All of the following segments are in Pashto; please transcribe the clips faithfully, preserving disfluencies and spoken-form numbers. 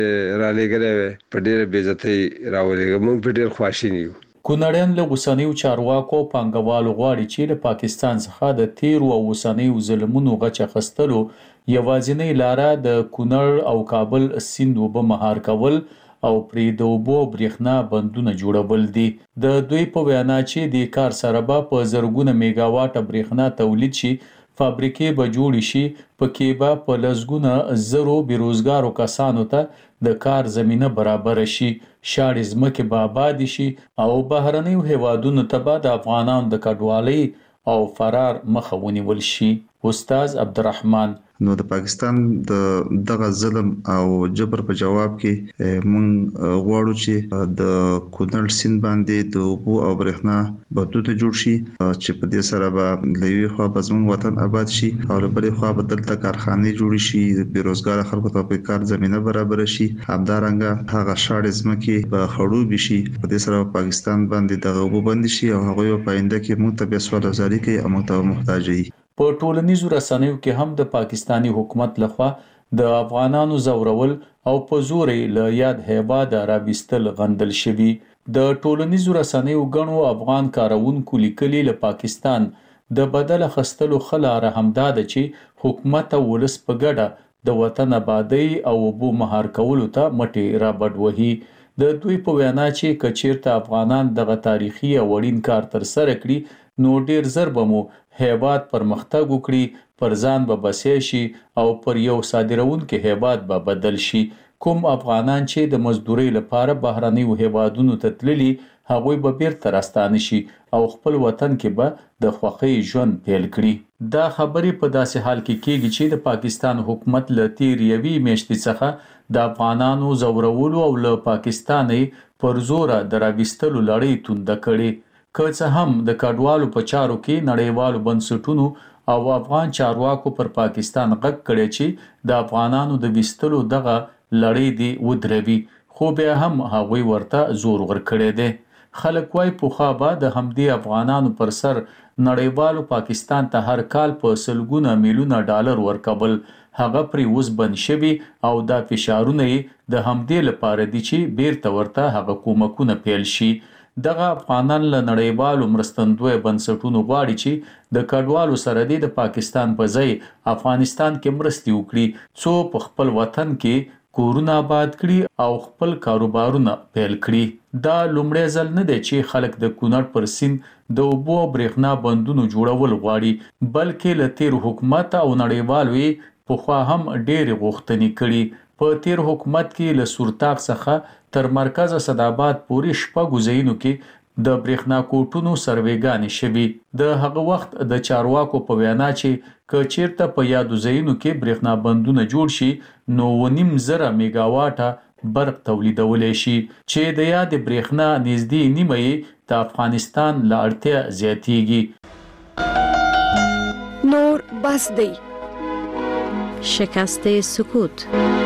را لګره په ډېر بیزتۍ راولېږه. موږ په ډېر خواشینی یو. کونړیان له اوسنیو چارواکو پانګوالو غواړي چې له پاکستان څخه د تیرو او اوسنیو ظلمونو غچ اخیستلو یوازینۍ لاره د کونړ او کابل سیند اوبه مهار کول او پرې د اوبو برېښنا بندونه جوړول دي. د دوی په وینا چې د کار سره به په زرګونه میگا واټه برېښنا تولید شي، فابریکې به جوړې شي، پکې به په لسګونه زرو بیروزګارو کسانو ته د کار زمینه برابر شي، شاړې ځمکې به آباد شي او بهرنیو هیوادونو ته به د افغانانو د کډوالۍ او فرار مخه ونیول شي. استاد عبدالرحمن: نو د پاکستان د دغه ظلم او جبر په جواب کې مونږ غواړو چې د کونړ سیند باندې د اوبو او برېښنا بندونه جوړ شي چې په دې سره به لوی خو به زموږ وطن آباد شي او بلې خو به دلته کارخانې جوړ شي، بیروزګار خلکو ته په کار زمينه برابر شي، همدارنګه هغه شاړې ځمکې به خړوب شي. په دې سره پاکستان باندې د اوبو بند شي او هغه په آینده کې موږ ته به سوال وزاري کوي او موږ ته محتاج دي. په ټولنیزو رسنیو کې هم د پاکستانی حکومت لخوا د افغانانو زورول او په زور له یاد هیواد راوستل غندل شوی. د ټولنیزو رسنیو غنو افغان کارونکو لیکلي له پاکستان د بدل خستلو خلاره همداده چې حکومت ولس په ګډه د وطن آبادی او وبو مهار کولو ته مټي را بډوهي. د دوی په وینا چې کچیرته افغانان دغه تاریخي او وړین کار تر سره کړي نو ډیر زر به مو هیواد پرمختګ وکړي، پر ځان به بسې شي او پر یو صادرونکو هیواد به بدل شي. کوم افغانان چې د مزدوري لپاره بهرنیو هیوادونو ته تللي هغوی به بیرته راستانه شي او خپل وطن کې به د خوښۍ ژوند پیل کړي. دا خبرې په داسې حال کې کېږي چې د پاکستان حکومت له تیر یوې میاشتې څخه د افغانانو زورولو او له پاکستاني پر زوره د راوستلو لړۍ تونده کړې. که څه هم د کډوالو په چارو کې نړیوالو بنسټونو او افغان چارواکو پر پاکستان غږ کړی چې د افغانانو د وستلو دغه لړۍ دی ودروي، خو بیا هم هغوی ورته زور ورکړی دی. خلک وايي پخوا به د همدې افغانانو پر سر نړیوالو پاکستان ته هر کال په سلګونه میلیونه ډالر ورکول، هغه پرې اوس بند شوي او دا فشارونه د همدې لپاره دي چې بیرته ورته هغه کومکونه پیل شي. دغه افغانان له نړیوالو مرستندوی بنسټونو غواړي چې د کډوالو سره د پاکستان په ځای افغانستان کې مرستې وکړي، څو په خپل وطن کې کورونه آباد کړي او خپل کاروبارونه پیل کړي. دا لومړی ځل نه دی چې خلک د کونړ پر سیند د اوبو او برېښنا بندونو جوړول غواړي، بلکې له تیر حکومت او نړیوالو پخوا هم ډېرې غوښتنې کړي. په تیر حکومت کې له سورتاق څخه تر مرکز صداباد پورې شپږو ځایونو کې د برېښنا کوټونو سروېګانې شوي. د هغه وخت د چارواکو په وینا چې که چیرته په یادو ځایونو کې برېښنا بندونه جوړ شي نو ونیم زره میگا واټه برق تولیدولی شي، چې د یاد برېښنا نږدې نیمه یې د افغانستان له اړتیا زیاتیږي. نور بس دی. شکست سکوت.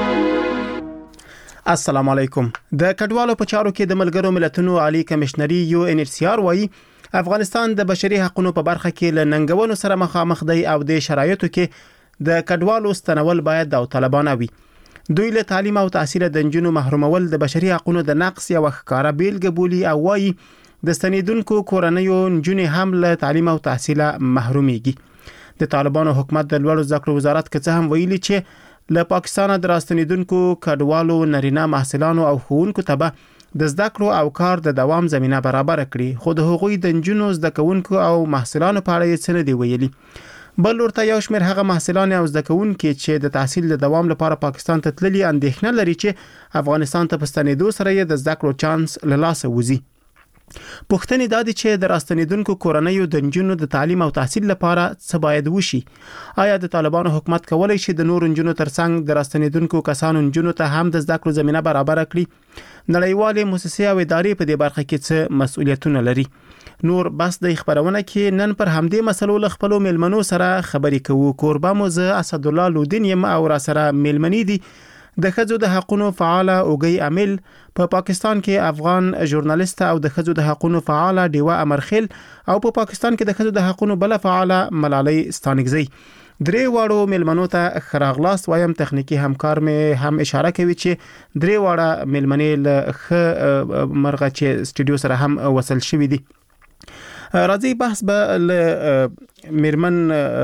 السلام علیکم. د کډوالو په چارو کې د ملګرو ملتونو عالی کمشنري یو ان ایچ سی آر وايي افغانستان د بشري حقوقو په برخه کې له ننګونو سره مخامخ دی او د شرایطو کې د کډوالو ستنول باید د طالبانو وي. دوی له تعلیم او تحصیل د نجونو محرومول د بشري حقوقو د نقص یو ښکارا بیلګه بولي او وايي د ستنیدونکو کورنیو نجونې هم له تعلیم او تحصیل محروميږي. د طالبانو حکومت د لوړو زده کړو وزارت کې هم ویلي چې له پاکستان د راستنیدونکو کډوالو نارینه محصلانو او ښوونکو ته به د زده کړو او کار د دوام زمينه برابر کړي، خو د هغوی د نجونو زده کوونکو او محصلانو په اړه څه نه دی ویلي. بل ورته یو شمېر هغه محصلان او زده کوونکي چې د تحصیل د دوام لپاره پاکستان ته تللي اندېښنه لري چې افغانستان ته په ستنېدو سره یې د زده کړو چانس له لاسه وځي. پوښتنې دا دي چې د راستنیدونکو کورنیو د نجونو د تعلیم او تحصیل لپاره څه باید وشي. آیا د طالبانو حکومت کولی شي د نور نجونو ترڅنګ د راستنیدونکو کسانو نجونو ته هم د زده کړو زمينه برابر کړي؟ نړیوالې مؤسسې او ادارې په دې برخه کې څه مسؤلیتونه لري؟ نور بس د خبرونه کې نن پر همدې مسلو له خپل ملمنو سره خبرې کوو. کوربه مو زه اسد الله لودین یم او را سره ملمنې دي د ښځو د حقوقو فعال اوګي امیل په پاکستان کې افغان ژورنالیست او د ښځو د حقوقو فعال دیوا امرخیل او په پاکستان کې د ښځو د حقوقو بل فعال ملالۍ ستانګزی. درې واړو ملمنو ته خراغلاست وایم. تخنیکی همکار مې هم اشاره کوي چې درې واړه ملمنې له خ مرغه چې سټوډیو سره هم وصل شوې دي. راځي بحث به له میرمن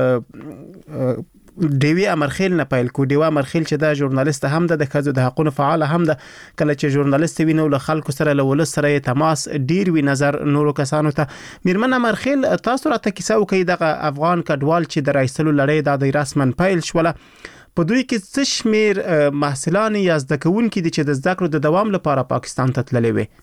دیوی امرخیل نه پیل کو. دیوی امرخیل چې دا ژورنالیست هم ده، د ښځو د حقوقو فعال هم ده. کله چې ژورنالیست وینو له خلکو سره له ولس سره تماس ډیر وی نظر نورو کسانو ته. میرمن امرخیل تاسو راته کیسه وکړئ دغه افغان کډوال چې د رایسلو لړۍ د رسمن پیل شوله، په دوی کې څه شمیر محصلان یا زده کوونکي دي چې د زده کړو د دوام لپاره پاکستان ته تللي وي؟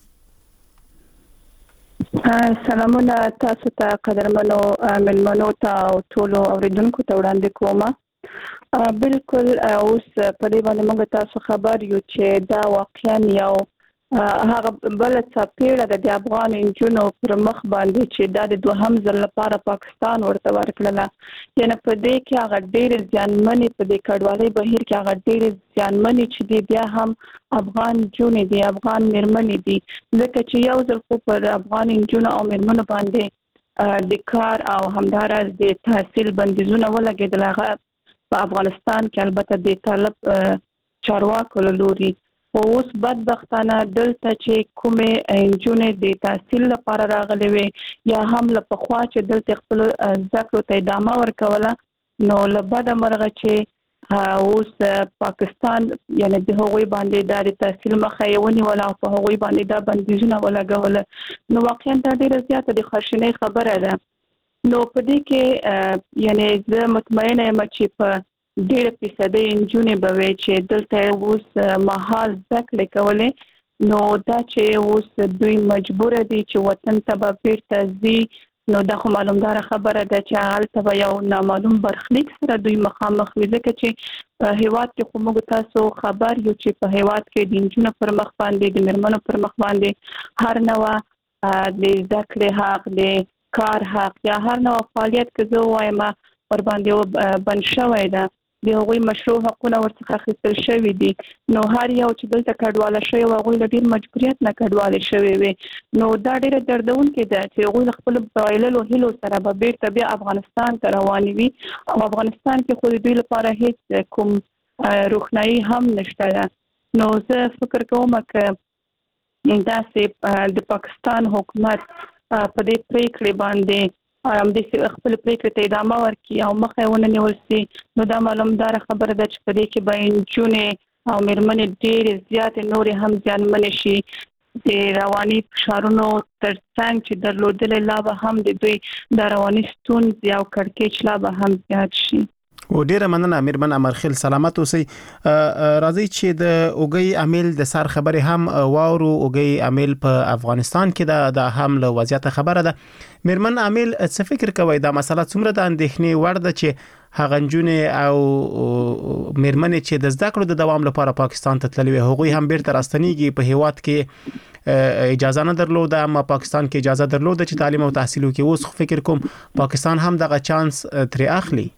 سلامونه تاسو ته قدرمنو ملمنو ته او ټولو اوریدونکو ته وړاندې کوم. بالکل اوس په دې باندې موږ تاسو خبر یو چې دا واقعا یو هغه بل څه پیړه د افغان انجونو پر مخ باندې چې دا د دوهم ځل لپاره پاکستان ورته ورکړله. یعنی په دې کې هغه ډېر ځانمنې په دې کډوالۍ بهیر کې هغه ډېر ځانمنې چې دی بیا هم افغان جونې دي، افغان میرمنې دي، ځکه چې یو ځل خو پر افغان انجونو او میرمنو باندې د کار او همداراز د تحصیل بندیزونه ولګېدل. هغه په افغانستان کې البته د طالب چارواکو له لوري. خو اوس بدبختانه دلته چې کومې انجونې د تحصیل لپاره راغلي وي یا هم له پخوا چې دلته خپل زده کړو ته ادامه ورکوله، نو له بده مرغه چې اوس پاکستان یعنی د هغوی باندې د تحصیل مخه یې ونیوله او په هغوی باندې دا بندیزونه ولګوله، نو واقعا دا ډېره زیاته د خواشینۍ خبره ده. نو په دې کې یعنی زه مطمئنه یم چې په ډېر فیصدي انجونې به وي چې دلته اوس مهال زده کړې کولې، نو دا چې اوس دوی مجبور دي چې وطن ته به بیرته ځي، نو دا خو معلومداره خبره ده چې هلته به یو نامعلوم برخلیک سره دوی مخامخ وي. ځکه چې په هیواد کې خو موږ تاسو خبر یو چې په هیواد کې د انجونو پر مخ باندې د میرمنو پر مخ باندې هر نوع د زده کړې حق، د کار حق یا هر نوع فعالیت که زه وایم ور باندې بند شوی ده، د هغوی مشروع حقونه ورڅخه اخیستل شوي دي. نو هر یو چې دلته کډواله شوی و هغوی له ډېر مجبوریت نه کډوالې شوي وي. نو دا ډېره دردونکې ده چې هغوی له خپلو بایللو هیلو سره به بیرته بیا افغانستان ته روانې وي او افغانستان کې خو د دوی لپاره هیڅ کوم روښنایي هم نشته ده. نو زه فکر کوم که داسې د پاکستان حکومت په دې پریکړې باندې هم د خپل پریکړې ته ادامه ورکړي او مخه یې ونه نیول سي، نو دا معلومداره خبره ده چې په دې کې به نجونې او میرمنې ډېرې زیاتې نورې هم زیانمنې شي. د رواني فشارونو تر څنګ چې درلودلې لا به هم د دوی د رواني ستونزې او کړکېچ لا به هم زیات شي. و ډیره مننه میرمن امرخیل، سلامت اوسئ. راځي چې د اوګي امیل د سر خبرې هم واورو. اوګي امیل په افغانستان کې د هم له وضعیت خبره ده. میرمن امیل څه فکر کوي دا مسله څومره د اندېښنې وړ ده چې هغه نجونې او میرمنې چې د زده کړو د دوام لپاره پاکستان ته تللي وي هغوی هم بیرته راستنیږي؟ په هیواد کې اجازه نه درلوده اما پاکستان کې اجازه درلوده چې تعلیم او تحصیل وکړي. اوس خو فکر کوم پاکستان هم دغه چانس ترې اخلي.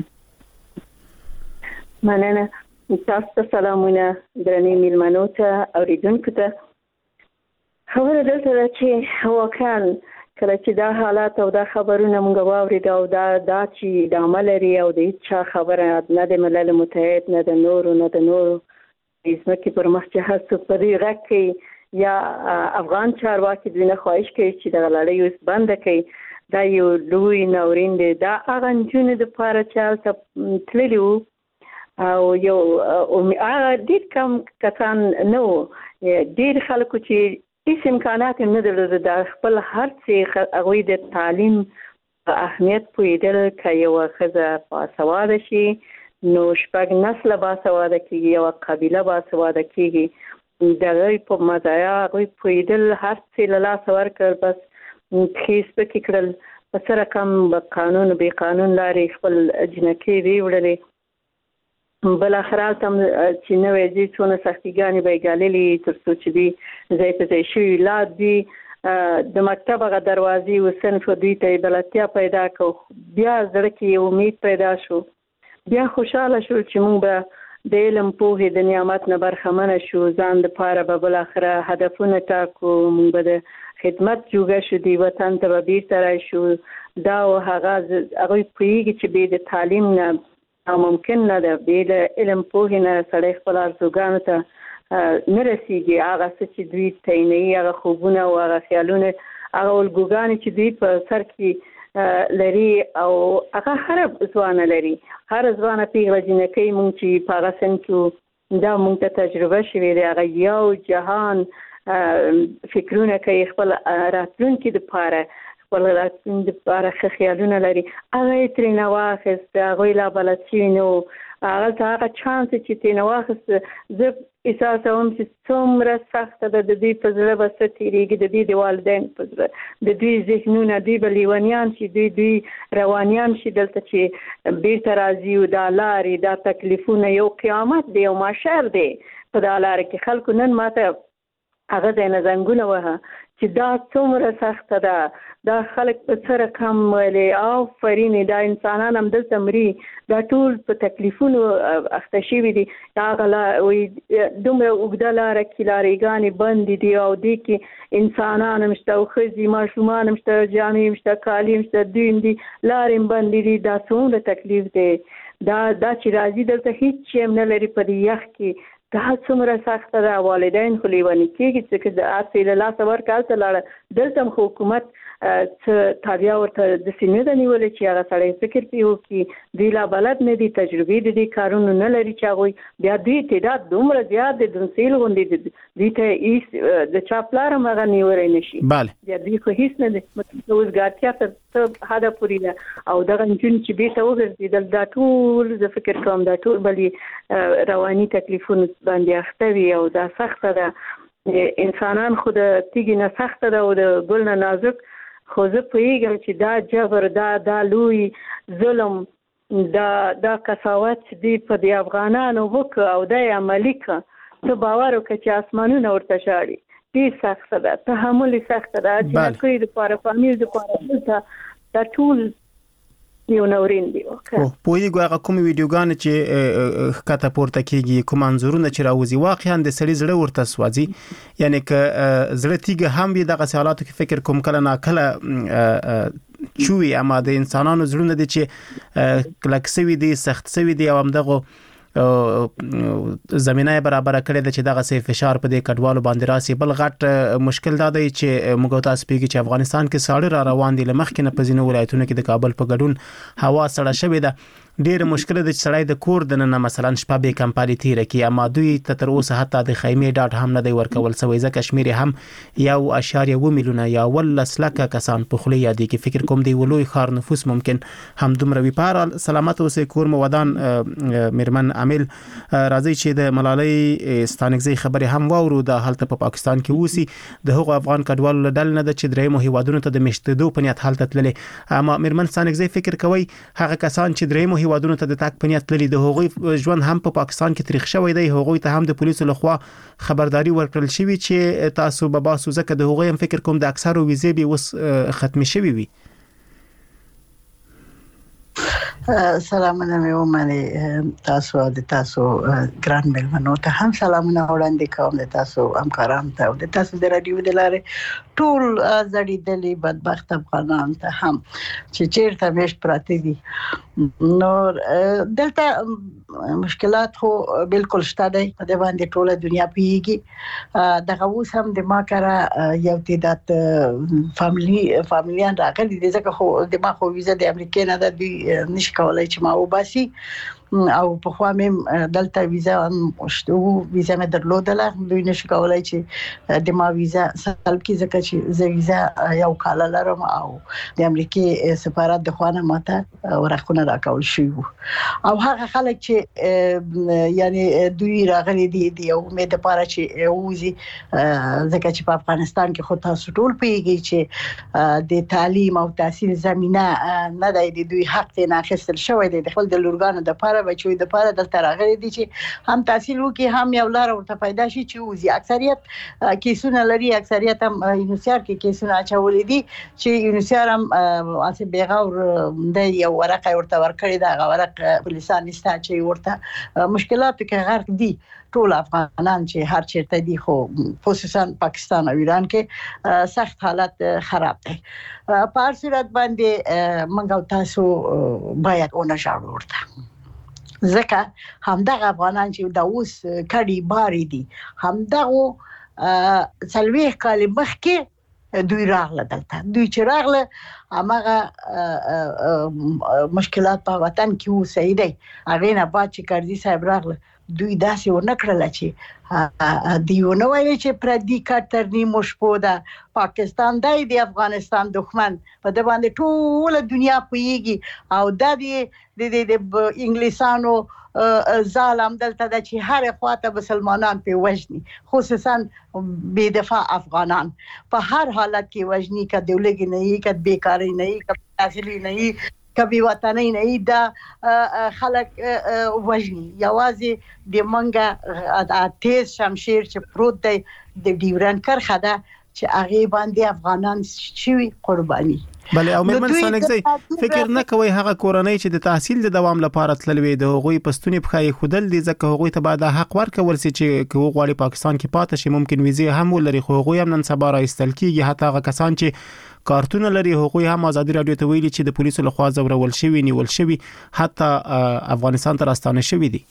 مننه. تاسو ته سلامونه درنې میلمنو ته اوریدونکو ته. خبره دلته ده چې واقعا کله چې دا حالات او دا خبرونه موږ واورید او دا دا چې د عمل لري او د هیڅ خبره نه د ملل متحد نه د نورو نه د نورو ځمکې پر مخ چې هڅه په دې غږ کې یا افغان چارواکي دوی نه خواهش کوي چې د لړۍ اوس بنده کړي. دا یو لوی ناورین دی. دا هغه نجونې دپاره چې هلته تللي وو او یو هغه ډېر کم کسان نه وو، ډېر خلکو چې هیڅ امکانات یې نه درلوده د خپل هر څه هغوی د تعلیم په اهمیت پوهېدل. که یوه ښځه باسواده شي نو شپږ نسله باسواده کېږي، یوه قبیله باسواده کېږي. د هغوی په مزایا هغوی پوهېدل، هر څه له لاسه ورکړل، بس پښې سپکې کړل، په څه رقم به قانون بې قانون لارې خپل جنکۍ ویوړلې. بل اخر هلته هم چې نوی ځي څونه سختیګانې به یې ګاللې تر څو چې دوی ځای په ځای شوي لاد دي. د مکتب هغه دروازې و صنف دوی ته یې بلدتیا پیدا کړو، بیا زړه کې یې امید پیدا شو، بیا خوشحاله شو چې موږ به د علم پوهې د نعمت نه برخمنه شو، ځان دپاره به بالاخره هدفونه ټاکو، موږ به د خدمت جوګه شو، دی وطن ته به بیرته راشو. دا و هغه هغوی پوهېږي چې بې د تعلیم نه ممکن نه ده. بې علم پوهې نه سړی خپل ارزوګانو ته نه رسیږي. هغه څه چې دوی تعینوي، هغه خوبونه او هغه خیالونه، هغه الګوګانې چې دوی په سر کې لري او هغه هر ځوانه لري، هر ځوانه پیغله جنکۍ مونږ چې په هغه سن کې دا مونږ ته تجربه شوې ده، هغه یو جهان فکرونه کوي، خپل راتلونکي دپاره خپل راتلونکي دپاره ښه خیالونه لري. هغه یې ترېنه واخیست، هغوی لا بلد شوي نه وو. هغه هغه چانس چې ترېنه واخیست، زه احساسوم چې څومره سخته ده د دوی په زړه به څه تېرېږي، د دوی د والدین په زړه، د دوی ذهنونه، دوی به لیونیان شي، دوی دوی روانیان شي دلته چې بیرته راځي. او دا لارې، دا تکلیفونه، یو قیامت دی، یو محشر دی په دا لاره کې. خلکو نن ماته هغه ځای نه زنګونه وهه چې دا څومره سخته ده، دا خلک په څه رقم ویلې. آفرین، دا انسانان همدلته مري، دا ټول په تکلیفونو اخته شوي دي. هغه دومره اوږده لاره کې لارېګانې بندې دي او دې کې انسانان هم شته او ښځې ماشومان هم شته، جامې هم شته، کالي هم شته، دوی هم دي، لارې هم بندې دي. دا څومره تکلیف دی. دا دا چې راځي دلته هېڅ شی هم نه لري په دې یخ کې. دا څومره سخته ده. والدین خو لیوني کېږي چې د هر څه له لاسه ورکړه هلته لاړه. دلته هم خو حکومت څه تابیا ورته داسې نه ده نیولې چې هغه سړی فکر پرې وکړي. دوی لا بلد نه دي، تجربې د دې کارونو نه لري چې هغوی بیا دوی تعداد دومره زیات دی دنسیل غوندې دوی ته هېڅ د چا پلار هم هغه نیولی نه شي. بیا دوی خو هېڅ نه دی. وزګارتیا تر څه حده پورې ده. او دغه نجونې چې بېرته وګرځېدل، دا ټول زه فکر کوم دا ټول بلې رواني تکلیفونو باندې اخته وي او دا سخته ده. انسانان خو د تیږې نه سخته ده او د ګل نه نازک. خو زه پوهېږم چې دا جبر، دا دا لوی ظلم، دا دا قساوت چې دوی په دې افغانانو وکړه او دا یې عملي کړه، ته باور وکړه چې اسمانونه ورته شاړي. ډېر سخته ده، تحمل یې سخته ده. جنکۍ دپاره، فامیل دپاره دلته دا ټول یو نورین دی. پوهېږو هغه کومې ویډیوګانې چې ښکته پورته کېږي، کوم انځورونه چې راوځي، واقعا د سړي زړه ورته سوځي. یعنې که زړه تیږه هم وي دغسې حالاتو کې فکر کوم کله ناکله چوي، اما د انسانانو زړونه دي چې کلک سوي دي، سخت سوي دي او همدغو زمینه برابر کړې ده چې دغه سي فشار په دې کډوالو باندې راسي. بل غټ مشکل دا دی چې موږ تاسو پیږي چې افغانستان کې ساړه را روان دي، لمخکې نه په ځینو ولایتونو کې د کابل په ګډون هوا سړه شوې ده. ډېر مشکل دی چې سړی د کور دننه مثلا شپه به کمپالي تیره کړي، اما دوی ته تر اوسه حتی د خیمې ډاډ هم نه دی ورکول شوی، ځکه شمیر هم یو اشاریه اووه میلیونه یا ولس لکه کسان په خوله یادېږي. فکر کوم دی ولوی ښار نفوس ممکن هم دومره وي. په هر سلامت اوسئ کور مو ودان. میرمن امیل، راځي چې د ملالۍ ستانکزۍ خبرې هم واورو. د هلته په پاکستان کې اوسي د هغو افغان کډوالو له ډلې نه ده چې درېیمو هیوادونو ته د میشتېدو په نیت هلته تللي. اما میرمن ستانکزۍ، فکر کوئ هغه کسان چې درېیمو هیوادونو ته د تګ په نیت تللي، د هغوی ژوند هم په پاکستان کې تریخ شوی دی، هغوی ته هم د پولیسو لخوا خبرداري ورکړل شوې چې تاسو به باسو، ځکه د هغوی هم فکر کوم د اکثرو ویزې به اوس ختمې شوي وي. سلامونه مې ومنئ. تاسو د تاسو ګران مېلمنو ته هم سلامونه وړاندې کوم، د تاسو همکارانو ته او د تاسو د رادیو د لارې ټول زړېدلي بدبخت افغانان ته هم چې چیرته میشت پراته دي. نو دلته مشکلات خو بالکل شته دی، په دې باندې ټوله دنیا پیږي. دغه اوس هم د ما کره یو تعداد فاميلي فاميلیان راغلي دي، ځکه خو د ما خو ویزه د امریکا نه ده، دوی نشي کولای چې ما وباسي. او په خوا مې دلته ویزا مشته وو، ویزا مې درلودله، دوی نشي کولای چې د ما ویزا سلب کی، ځکه چې زه ویزا یو کال لرم او د امریکای سفارت د خوانه ماته ورخونه راکول شي. او هغه خلک چې یعنی دوی راغلي دي د یو امید لپاره چې ووزي، ځکه چې په افغانستان کې خو تاسو ټول پیږي چې د تعلیم او تحصیل زمينه نه دی، د دوی حق ته ناخستل شوی دی. د خپل د لورګانو د لپاره بچوي د لپاره دلته راغلي دي چې هم تحصیل وکړي، هم یو لار ورته پیدا شي چې وزي. اکثریت کیسونه لري، اکثریت هم یونیسیار کې کیسونه اچولې دي چې یونیسیار هم اسی بیغور د یو ورقه ورته ورکړي، دا ورق پولیسان نشته چې ورته مشکلات کې غرق دي ټول افغانان چې هر چیرته دي، خو خصوصا پاکستان او ایران کې سخت حالت خراب دی. په هر صورت باندې موږ تاسو باید اون شاړو ورته ځکه همدغه افغانان چې دا اوس کډي باري دي همدغه څلويخ کال مخکې دوی راغله دلته دوی چې راغله هغه مشکلات په وطن کې وسې دي هغه نه بعد چې کارزي صاحب راغله دوی داسې ونکړل چې دیونه وایي چې پردي کاترنی مشپو ده پاکستان دای دی افغانستان دښمن په د باندې ټول دنیا پويږي او د دې د انګلیسانو ظالم دلته د چې هر خواته مسلمانان په وجني خصوصا بے دفاع افغانان په هر حالت کې وجني ک دولګي نه یې ک بیکاری نه یې ک تحصیلی نه یې کبي وطني نه دا خلک وجني یوازې د منګه تیز شمشیر چې پروت دی د ډیورن کرخه ده چې هغه باندې افغانان شوي قرباني بله او مېرمن سانګزی فکر نه کوي هغه کورنۍ چې د تحصیل د دوام لپاره تللوي د هغوی پښتوني بخای خودل دي ځکه هغوی ته بعد حق ورکول سي چې کوو غواړي پاکستان کې پاتې شي ممکن ویزه هم ولري خو هغوی هم نن سبا راستل کیږي حتی هغه کسان چې کارتونه لري هغوی هم ازادي رادیو ته ویلي چې د پولیسو لخوا زورول شوی نیول شوی حتی افغانستان ته راستانه شوی دي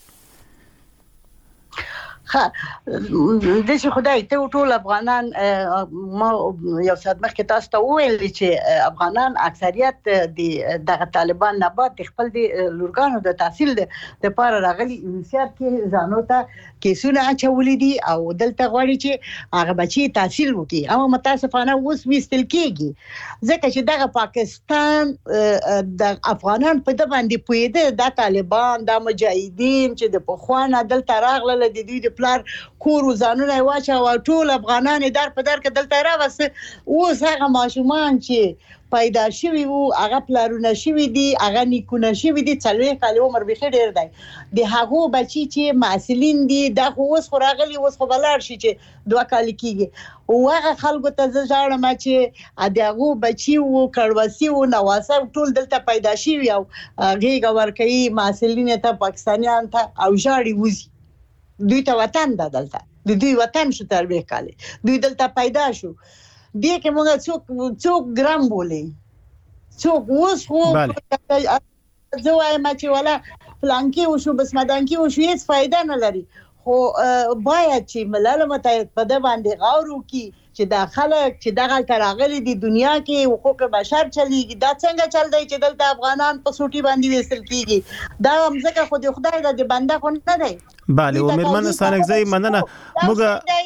ها د څه خدای ته ټول افغانان ما یو څه مخکې تاسو ته ویل چې افغانان اکثریت د دغه طالبان نه بعد خپل د لورګانو د تحصیل د لپاره راغلي انسیات کې ځانو ته کیسونه اچولې دي او دلته غواړي چې هغه بچي تحصیل وکړي او متاسفانه اوس وستل کېږي ځکه چې دغه پاکستان د افغانان په د باندې پویده د طالبان د مجاهدین چې د پخوانه دلته راغله د دوی د پلار کور وزانونه واچا او ټول افغانان در په در کې دلته راوسه اوس هغه ماشومان چې پیدا شوی وو هغه پلارونه شوی دي هغه نیکونه شوی دي څلوي کال عمر به ډیر دی د هغه بچی چې معسلین دي د اوس خراغلی اوس خو بلار شي چې دوه کال کیږي او هغه خلکو ته ځاړم چې دغه بچی وو کړوسی وو نواسه ټول دلته پیدا شوی او غیګ ورکې معسلین ته پاکستانیان ته او جاړي وزي دوی ته وطن ده دلته د دوی وطن شو تربیه کاله دوی دلته پیدا شو دې کې موږ څوک څوک ګرام بولې څوک اوس خو زه وایم چې ولا پلانکی وشو بس مدانکی وشو هیڅ فائدہ نه لري خو باید چې ملل متحد په د باندې غور وکړي چې دا خلک چې دغه تراغلي دي دنیا کې حقوق بشر چلیږي دا څنګه چل دی چې دلته افغانان په سوټي باندې وېستل کیږي دا هم ځکه خو د خدای د بنده خو نه دی bale او مېرمن سانګزی مننه موږ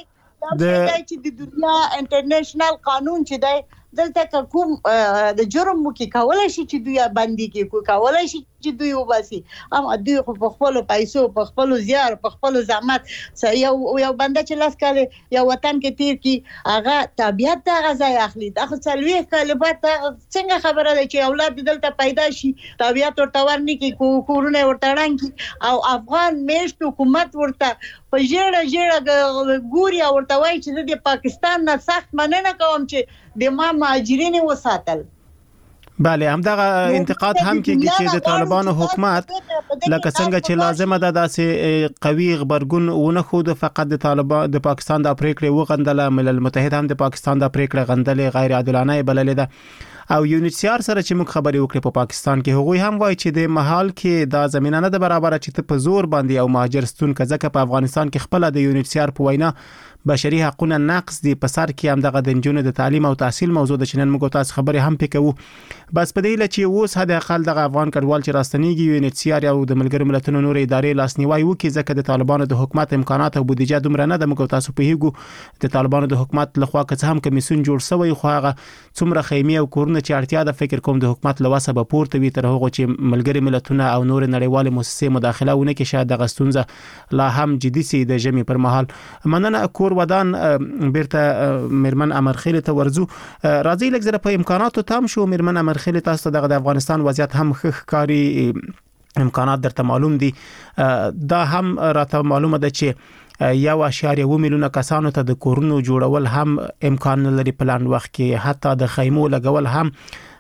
د چې د دنیا انټرنیشنل قانون چې دی دلته کوم د جرم مو کې کولای شي چې دوی باندې کې کولای شي چې دوی وباسي اما دوی په خپل پیسو په خپل زیار په خپل زحمت یو یو بنده چې لاس کاله یو وطن کې تیر کی هغه طبيعت ته غځای اخلي دا خو څلوي کلمات څنګه خبره ده چې اولاد دلته پیدا شي طبيعت ورته ورني کې کورونه ورته رانګي او افغان میشت حکومت ورته په جړه جړه ګوري ورته وایي چې د پاکستان نه سخت مننه کوم چې د ما مهاجرین وساتل bale همدغه انتقاد هم کېږي چې د طالبانو حکومت لکه څنګه چې لازمه ده داسې قوي خبرګون ونه خو د فقط د طالبان د پاکستان د پریکړې وغندله ملل متحد هم د پاکستان د پریکړې غندلې غیر عادلانه بللې ده او یونیسیار سره چې موږ خبرې وکړې په پاکستان کې هغوی هم وایي چې د محل کې دا زمينه نه د برابر چې په زور باندې او مهاجر ستون کځکه په افغانستان کې خپل د یونیسیار په وینا بشري حقوقونه نقص دي په سر کې هم دغه د جنونو د تعلیم او تحصیل موضوع د چنن موږ تاسو خبرې هم پکوو بس په دې لچې اوس هدا خل دغه افغان کډوال چې راستنیږي یونیسیار او د ملګرو ملتونو نور ادارې لاسنیوي وکړي ځکه د طالبانو د حکومت امکانات او بودیجه دومره نه د موږ تاسو په هیګو د طالبانو د حکومت لخوا که هم کمیسون جوړ شوی خو هغه څومره خیمه او کورونه چې اړتیا ده فکر کوم د حکومت لواسه به پورته وي تر هغه چې ملګري ملتونه او نور نړیوال مؤسسې مداخله ونه کې شاید دغه ستونزه لا هم جدي سي د جمی پر مهال مننه کور ودان بیرته مېرمن امرخیل ته ورزو راځي لږ زره په امکاناتو تام شو مېرمن امرخیل تاسو دغه د افغانستان وضعیت هم ښکاری امکانات درته معلوم دي دا هم راته معلومه ده چې یو اشاریه و میلیونه کسانو ته د کورونو جوړول هم امکان لري پلان وخت کې حتی د خیمو لګول هم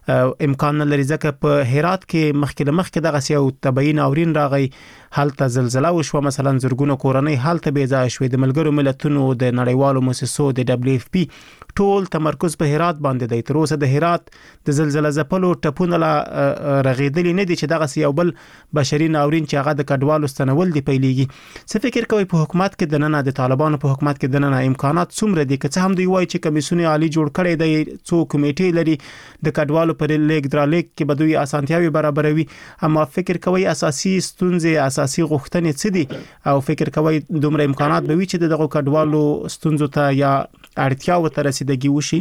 امکان نه لري ځکه په هرات کې مخکې مخکې دغه یو تبعین اورین راغی حالت زلزلہ وشو مثلا زرګونو کورنۍ حالت به ځای شوې د ملګرو ملتونو د نړیوالو مؤسسو د دبليو اف پی ټول تمرکز په هرات باندې دی. تر اوسه د هرات د زلزلہ ځپلو ټپونه لا رغیدلی نه دي چې دغه یو بل بشري ناورین چې هغه د کډوالو ستنول دی پیلېږي. څه فکر کوي په حکومت کې د نن د طالبانو په حکومت کې د نن امکانات څومره دي که څه هم دوی وایي چې کمیسیون عالی جوړ کړي دی څو کمیټې لري د کډوالو پر لیک درلیک کې به دوی اسانتیاوي برابروي اما فکر کوي اساسي ستونزې اساسي غوښتنې څه دي او فکر کوي دومره امکانات به وي چې دغه کډوالو ستونزو ته یا اړتیا و رسیدګي وشي؟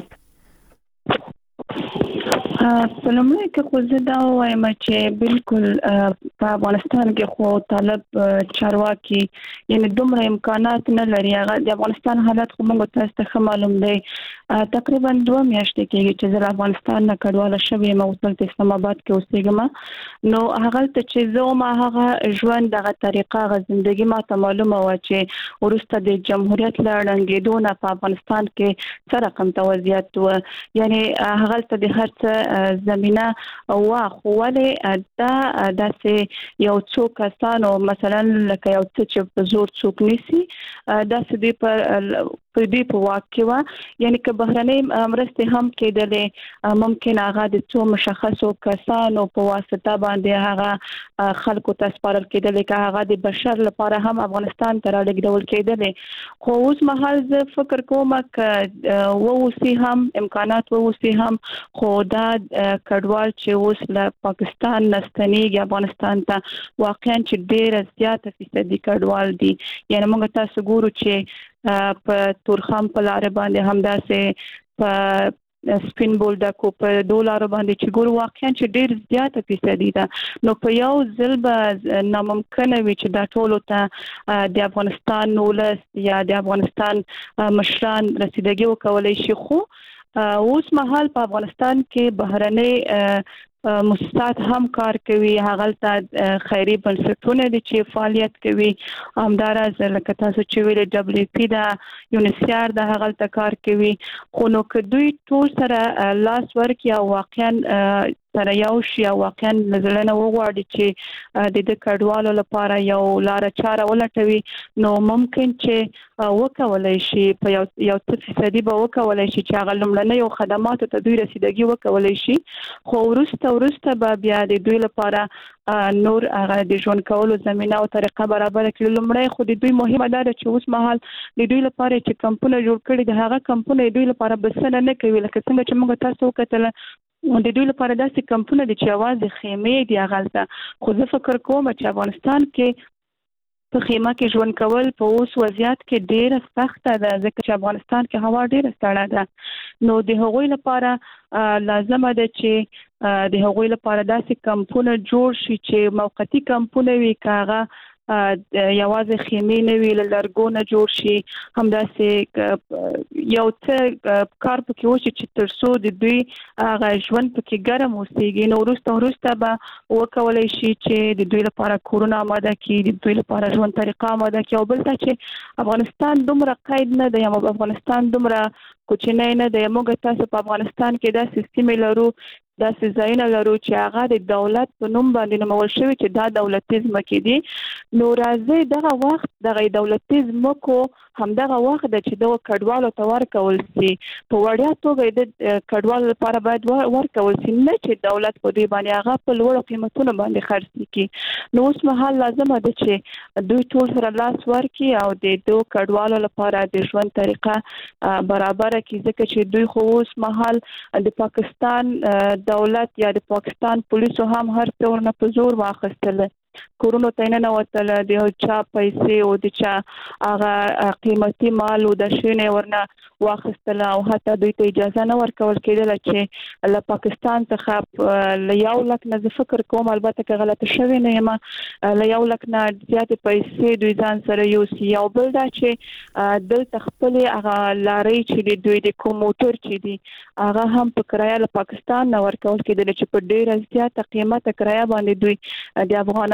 په لومړي کې خو زه دا وایم چې بالکل په افغانستان کې خو طالب چارواکي یعنی دومره امکانات نه لري. هغه د افغانستان حالت خو موږ تاسو ته معلوم دی. تقریبا دوه میاشتې کېږي چې زه افغانستان نه کډواله شوې یم او دلته اسلام آباد کې اوسېږم. نو هغه ته چې زه ما هغه ژوند دغه طریقه غو ژوندۍ ما ته معلومه و چې ورسته د جمهوریت لړنګېدو نه په افغانستان کې څه رقم توضیحات و یعنی هغه ته د هر څه زمينه او خو ولې دا داسې یو څو کسانو مثلا لکه یو څه چې په زور څوک نیسي داسې دی په په دې په واقع وا یعنی که بهرنۍ مرستې هم کېدلې ممکن هغه د څو مشخصو کسانو په واسطه باندې هغه خلکو ته سپارل کېدلې که هغه د بشر لپاره هم افغانستان ته رالیږدول کېدلې. خو اوس مهال زه فکر کوم چې ووسی هم امکانات ووسی هم خو دا کډوال چې اوس له پاکستان نستنیږي افغانستان ته واقعا چې ډېر زیاته فیصدي کډوال دي. یعنی موږ تاسو ګورو چې په تورخم په لار باندې همداسې په سپین بولډکو په ډالر باندې چې ګور واقعا چې ډیر زیاته فیصدي ده. نو په یو ځل به ناممکن وي چې دا ټول ته د افغانستان ولس یا د افغانستان مشران رسیدګي وکولای شي. خو اوس مهال په افغانستان کې بهرنۍ مؤسسات هم کار کوي. هغه ته خیري بنسټونه دي چې فعالیت کوي. همدارس لکه تاسو چې ویل دبليو پی دا یونیسيار د هغه ته کار کوي. خو نو که دوی ټول سره لاس ورکړي او واقعا سره یو شي او واقعا نزلنه وغواړي چې د دې کډوالو لپاره یو لار چاره ولټوي نو ممکن چې وکولای شي په یو یو څه فیصدي به وکولای شي چې هغه لمړنۍ یو خدمات ته دوی رسیدګي وکولای شي. خو ورسته ورسته به بیا د دوی لپاره نور هغه د ژوند کولو زمينه او طریقه برابر کړي. لمړی خو د دوی مهمه ده چې اوس مهال د دوی لپاره چې کمپونه جوړ کړي د هغه کمپونه دوی لپاره بسنه نه کوي لکه څنګه چې موږ تاسو وکتل د دوی لپاره داسې کمپونه دي چې आवाज خیمه دی هغه. خو زه فکر کوم چې افغانستان کې په خیمه کې ژوند کول په اوس وضعیت کې ډیره سخته ده ځکه چې افغانستان کې هوا ډیره سړه ده. نو د هغوی لپاره لازمه ده چې د هغوی لپاره داسې کمپونه جوړ شي چې موقتی کمپونه وي کاغه یوازې خیمه نه وی لرګونه جوړ شي. همداسې یو څه کار پکې وشي چې ترڅو د دوی هغه ژوند پکې ګرم اوسېږي. نو وروسته وروسته به وکولای شي چې د دوی لپاره کورونه آماده کړي د دوی لپاره ژوند طریقه آماده کړي. او بل څه چې افغانستان دومره قید نه دی یا افغانستان دومره کوچنی نه دی. موږ تاسو په افغانستان کې دا سیستم لرو داسې ځایونه لرو چې هغه د دولت په نوم باندې نومول شوی چې دا دولتي ځمکې دي. نو راځي دغه وخت دغه دولتي ځمکو همدغه وخت د چې د کډوالو ته ورکول شي په وړیا توګه د کډوالو لپاره باید ورکول شي نه چې دولت په دې باندې هغه په لوړو قیمتونو باندې خرڅ کړي. نو اوس مهال لازمه ده چې دوی ټول سره لاس ورکړي او د دوه کډوالو لپاره د ژوند طریقه برابر کړي ځکه چې دوی خو اوس مهال د پاکستان دولت یا د پاکستان پولیسو هم هر څه ورنه په زور واخیستل. کورونو ته نه وتل د چا پیسې او د چا هغه قیمتي مال او د شینې ورنه واخیستل او حتی دوی ته اجازه نه ورکول کېدل چې له پاکستان څخه له یو لک نه فکر کوم البته که غلطه شوی نه یم له یو لک نه زیات پیسې دوی ځان سره یوسي. او بل دا چې دلته خپل هغه لارې چې دوی د کوم موټر چې دي هغه هم په کرایه له پاکستان نه ورکول کېدل چې په ډیره زیاته قیمته کرایه باندې دوی د افغانانو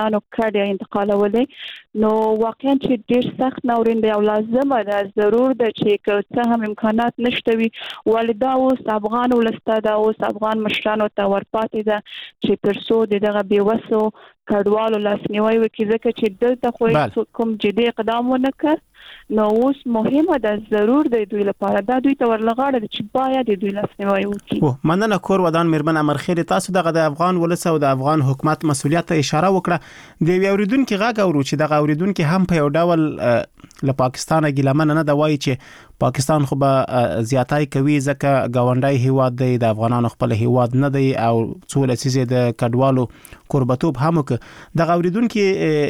افغانانو کډه انتقالولې نو واقعا چې ډیر سخت ناورین دی او لازمه ده ضرور ده چې څه هم امکانات نشته وي ولدا اوس افغان ولسته دا اوس افغان مشرانو ته ورپاتې ده چې ترڅو دغه بیوسو کډوالو لاسنیوي وکړي ځکه چې دلته خو کوم جدي اقدام ونه کړ نو اوس مهمه ده ضرور دی دوی لپاره دا دوی ته ورلغاړه چې باید دوی لاسنیوي وکړي. او مننه کور ودان میرمن امرخیل تاسو دغه د افغان ولس او د افغان حکومت مسولیت ته اشاره وکړه د یو اوریدونکو غږ اورو چې دغه اوریدونکو هم په یو ډول له پاکستان ګیلمن نه دا وایي چې پاکستان خو به زیاتای کوي ځکه گاونډي هیواد دی د افغانانو خپل هیواد نه دی او څو لسیزه د کډوالو قربتوب هم وک دغه اوریدونکو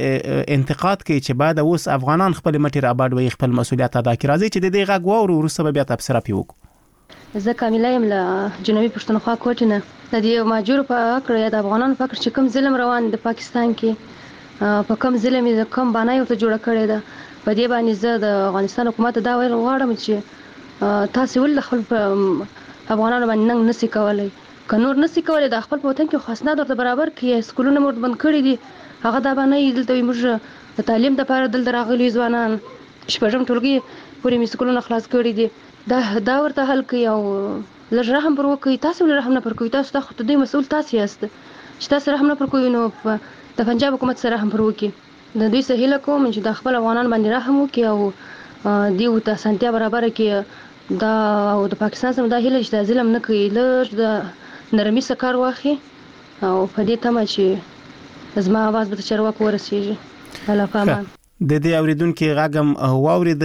انتقاد کوي چې بعد اوس افغانان خپل مټی رابړ وي خپل مسولیت ادا کړي راځي چې د دې غږ وورو ورسره بیا تفسیر پیوک زه کامله يم له جنوبي پښتونخوا کوټنه د دې ماجور په اړه د افغانانو فکر چې کوم ظلم روان د پاکستان کې په کوم ظلم د کوم باندې ورته جوړ کړی ده په دې باندې زه د افغانستان حکومت دا ویل غواړم چې تاسو ول خپل افغانانو باندې نن نسی کولای که نور نسی کولای د خپل وطن کې خاص نه درته برابر کې سکولونه مور بند کړی دي هغه دا باندې دلته موږ د تعلیم لپاره دلته راغلي ځوانان شپږم ټولګي پورې مسکولونه خلاص کړی دي دا دا ورته حل کوي او لږ رحم پر وکړي تاسو لږ رحم نه پر کوي تاسو ته د مسؤل تاسو یاست چې تاسو رحم نه پر کوي نو د پنجاب حکومت سره رحم پر وکړي د دوی سهیله کوم چې د خپل افغانان باندې رحم وکړي او دیو ته سنتیا برابر کړي دا او د پاکستان سره د هیله چې ظلم نه کوي لږ د نرمي سکار واخی او په دې تمه چې زما आवाज به چرواک ورسیږي الله پامان د دې اوریدونکو غاګم واورید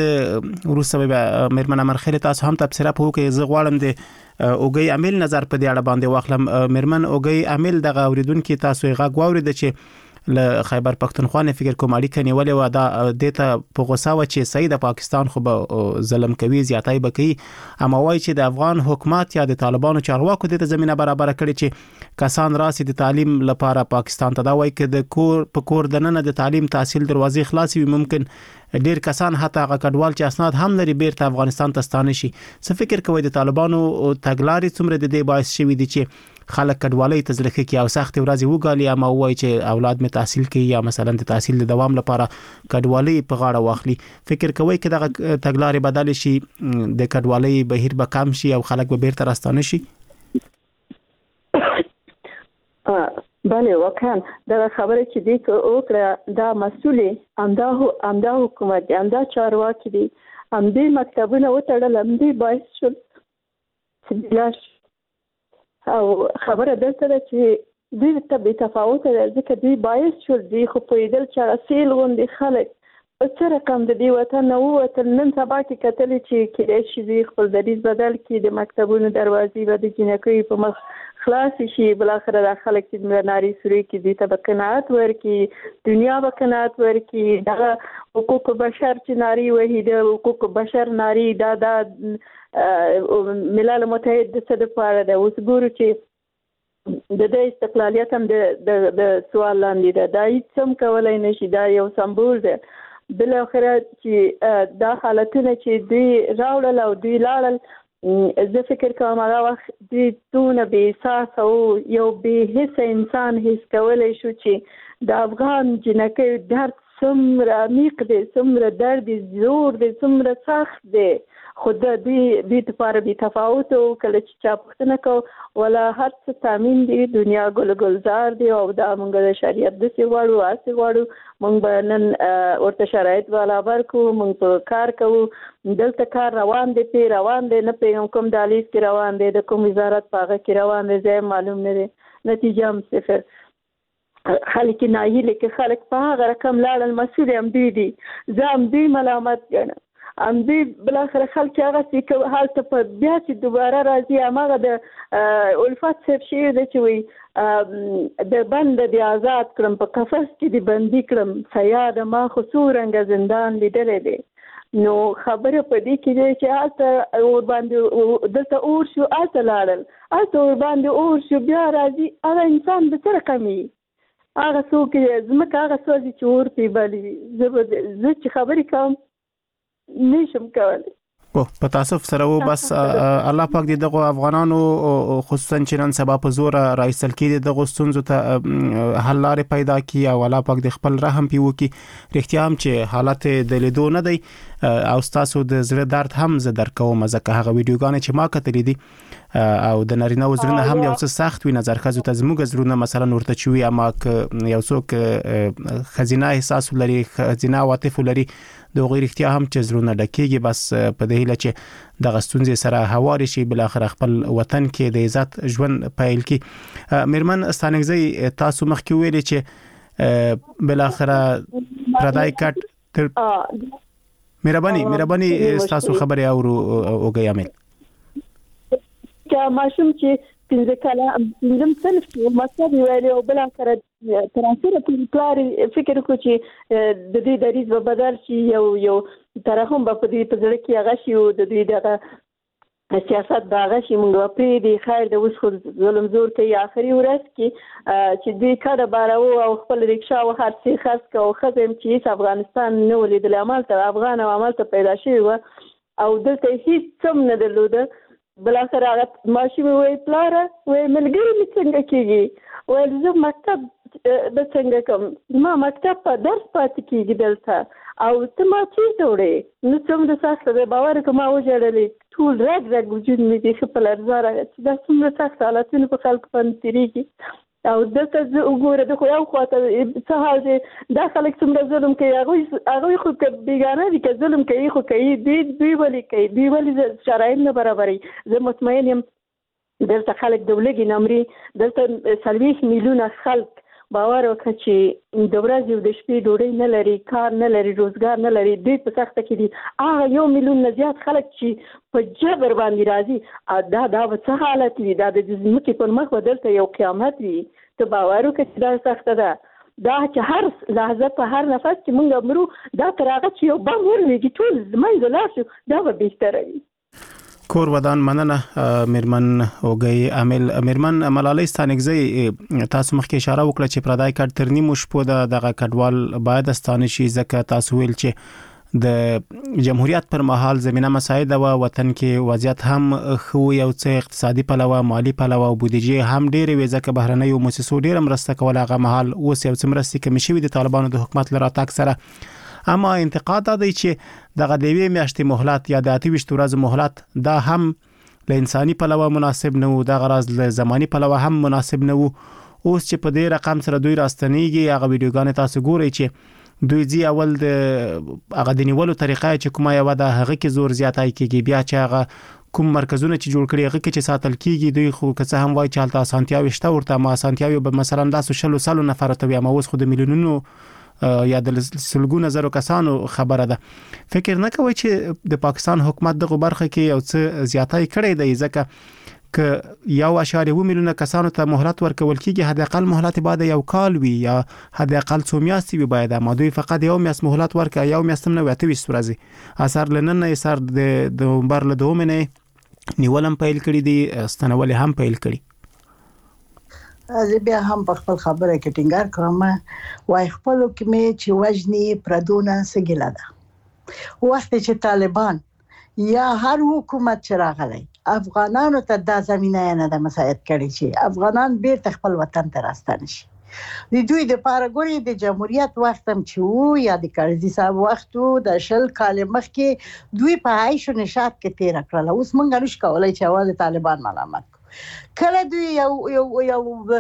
وروسته میرمن امرخیل تاسو هم تفسیر په وکي زه غواړم د اوګي عامل نظر په دې اړه باندې واخلم میرمن اوګي عامل دغه اوریدونکو تاسو غاګ واورید چې له خیبر پختونخوا نه فکر کوم اړیکه نیولې و دا دته په غوسه و چې صحیح د پاکستان خو به ظلم کوي زیاتای بکی اما وای چې د افغان حکومت یا د طالبانو چارواکو د زمينه برابر کړي چې کسان راسي د تعلیم لپاره پاکستان ته دا وای چې د کور په کور د نن د تعلیم تحصیل دروازې خلاصي ممکن ډیر کسان حتی هغه کډوال چې اسناد هم لري بیرته افغانستان ته ستانه شي څه فکر کوي د طالبانو تګلارې څومره د دې باعث شوی دي چې خلک کډوالۍ ته ځلخه کې او سخت ورځي وګالي اما وای چې اولاد می تحصیل کوي یا مثلا د تحصیل د دوام لپاره کډوالۍ په غاړه واخلي فکر کوي چې دغه تګلارې بدل شي د کډوالۍ بهیر به کم شي او خلک به بیرته راستانه شي بله واقعا دا خبره چې دی اوکړه دا مسولې امدا امدا حکومت امدا چارواکي دي امدې مکتبونه وټړل امدې باعث شو چې او خبره دلته ده چې دوی ته به تفاوت ده ځکه دوی باعث شو دوی خو پویدل چې اصل غوندي خلک په څه رقم د دې وطن نو وطن نن سبا کې کتل چې کله شي دوی خپل دریز بدل کړي د مکتبونو دروازې به د جنکې په مخ خلاص شي بل اخر د خلک چې ناری سوري کې دي ته قناعت ورکي دنیا به قناعت ورکي د حقوق بشر چې ناری وحید حقوق بشر ناری دا دا ملل متحد د څه لپاره د اوس ګورو چې د د استقلالیت هم د د سوال لاندې ده دا هیڅ هم کولای نشي دا یو سمبول ده بل اخر چې دا حالتونه چې دوی راوړل او دوی لاړل زه فکر کوم هغه وخت دوی تونه به احساس او یو به حس انسان هیڅ کولای شو چې د افغان جنکې درد څومره عمیق دی څومره درد زور دی څومره سخت دی خود د دې د لپاره به تفاوت او کله چې چا پوښتنه کو ولا هر څه تامین دي دنیا ګل ګلزار دی او دا موږ د شریعت د سی واړو اسی واړو موږ به نن ورته شرایط والا ورکو موږ په کار کوو دلته کار روان دی پی روان دی نه پی کوم د الیس کې روان دی د کوم وزارت پاغه کې روان دی زه معلوم نه دی نتیجه هم صفر خلک ناهیله کې خلک په هغه رقم لاړل مسؤل هم دی دي زه هم دی ملامت ګڼم ام دې بل اخر خلک هغه چې حالت په بیا چې دوباره راځي هغه د الفت سب شي د چوي د بند د آزاد کړم په قفس کې د بندي کړم سیاد ما خصورنګ زندان لیدلې دي نو خبره په دې کې چې حالت اور باندې دلته اور شو اته لاړل اته اور باندې اور شو بیا راځي هغه انسان به سره کمی هغه څوک زمکه هغه څوک چې اور پی بلی زه چې خبرې کوم نشم کولای او په تاسف سره و بس الله پاک دې دغه افغانانو خصوصا چې نن سبا په زور رئیسل کې دغه ستونزو ته حل لارې پیدا کړي او الله پاک دې خپل رحم پیو کې رښتیا هم چې حالت د لیدو نه دی او تاسو د زړه درد هم زه درکوم ځکه هغه ویډیوګانې چې ما کتلې دي او د نارینه وزرونه هم یو څه سخت وي نظر خزو ته زموږ زرونه مثلا ورته چوي اما یو څوک خزینه احساس لري خزینه عاطف لري د غیر اختیار هم چې زرونه ډکیږي بس په دې هیله چې د غستونځ سره هواري شي بل اخر خپل وطن کې د عزت ژوند پایل کی میرمن ستانګزي تاسو مخکې ویلي چې بل اخر پردای کټ تر مهرباني مهرباني تاسو خبري اورو اوګي عامل که ماشوم چې پنځه کاله پنځم صنف کې مکتب ویلي او بل اخر تر اخره پلار فکر کو چې د دې دریز په بدل شي یو یو ترحم په دې په ځل کې هغه شي او د دې دغه سیاست باغ شي موږ په دې خیر د اوس خو ظلم زور کوي اخري ورځ کې چې دې کډه بارو او خپل ریکشا او هر څه خاص کو خزم چې افغانستان نو لیدل عمل ته افغان او عمل ته پیدا شوی و او دلته هیڅ څه نه درلوده بل اخر هغه ماشي وی پلار وی ملګری می څنګه کیږي ول زه مکتب د څنګه کوم ما مکتب په درس پاتې کیږي دلته او ته ما چې وړې نو څوم د سخت به باور کوم او جوړلې ټول رګ رګ وجود مې دې خپل ارزاره چې دا څومره سخت حالتونه په خلک باندې تیریږي او دلته زه وګوره د خو یو خواته څه حال دی دا خلک څومره ظلم کوي هغوی هغوی خو بیګانه دي که ظلم کوي خو کوي دوی دوی ولې کوي دوی ولې شرایط نه برابروي زه مطمئن یم دلته خلک د ولږې نه مري دلته څلوېښت میلیونه خلک باور وکړه چې د ورځې او د شپې ډوډۍ نه لري کار نه لري روزګار نه لري دوی په سخته کې دي هغه یو میلیون نه زیات خلک چې په جبر باندې راځي دا دا به څه حالت وي دا د ځمکې پر مخ به دلته یو قیامت وي ته باور وکړه چې دا سخته ده دا چې هر لحظه په هر نفس چې موږ مرو دا تر هغه چې یو بم ورلېږي ټول منځ لاړ شو دا به بهتره وي کور ودان مننه میرمن اوګي عامل میرمن ملالۍ ستانګزي تاسو مخکې اشاره وکړه چې پردای کډ تر نیمو شپو دغه کډوال باید ستانه شي ځکه تاسو ویل چې د جمهوریت پر مهال زمينه مساعده و وطن کې وضعیت هم خو یو څه اقتصادي پلوه مالی پلوه او بودیجه هم ډېر وي ځکه بهرنۍ مؤسسو ډېر مرسته کوله هغه مهال اوس یو څه مرستې کم شوي د طالبانو د حکومت لپاره تک سره اما انتقاد دی چې دغه د وی میاشتې مهلت یا د اته ویشت ورځې مهلت دا هم له انساني پلوه مناسب نه و دا غرض له زماني پلوه هم مناسب نه و اوس چې په دې رقم سره دوی راستنیږي هغه ویډیوګانې تاسو ګورئ چې دوی ځي اول د هغه د نیولو طریقه چې کومه یو د هغه کې زور زیاتای کیږي بیا چې هغه کوم مرکزونه چې جوړ کړي هغه کې چې ساتل کیږي دوی خو که څه هم وایي چې حالت اسانتیاوي شته ورته ما اسانتیاوي به مثلا د سوشل سالو نفر ته بیا ما اوس خو د میلیونونو یا د سلګونو زرو کسانو خبره ده فکر نه کوي چې د پاکستان حکومت دغه برخه کې یو څه زیاتای کړی دی ځکه ک یو اشاریه و میلیونه کسانو ته مهلت ورکول کیږي حد اقل مهلت باید یو کال وي یا حد اقل څو میاشتې وي باید ما دوی فقط یو میاشت مهلت ورکړي یو میاشت نه وته وي ورځي اثر لنن اثر د د بر له دومنه نیولم پیل کړی دی ستنول هم پیل کړی زه بیا هم په خپل خبره کې ټینګار کوم وای خپل کې مې چې وجنی پردونه سګیلا ده وخت چې طالبان یا هر حکومت چې راغلی افغانانو ته د زمينه نه د مساعد کړي چې افغانان بیرته خپل وطن ته راستنه شي د دوی د پارګوري د جمهوریت وخت هم چې وو یا د کارزي صاحب وختو د شل کال مخکې دوی په عيش او نشاط کې تیر کړل اوس مونږ نشو کولای چې اول طالبان ملامت کله دوی یو یو یو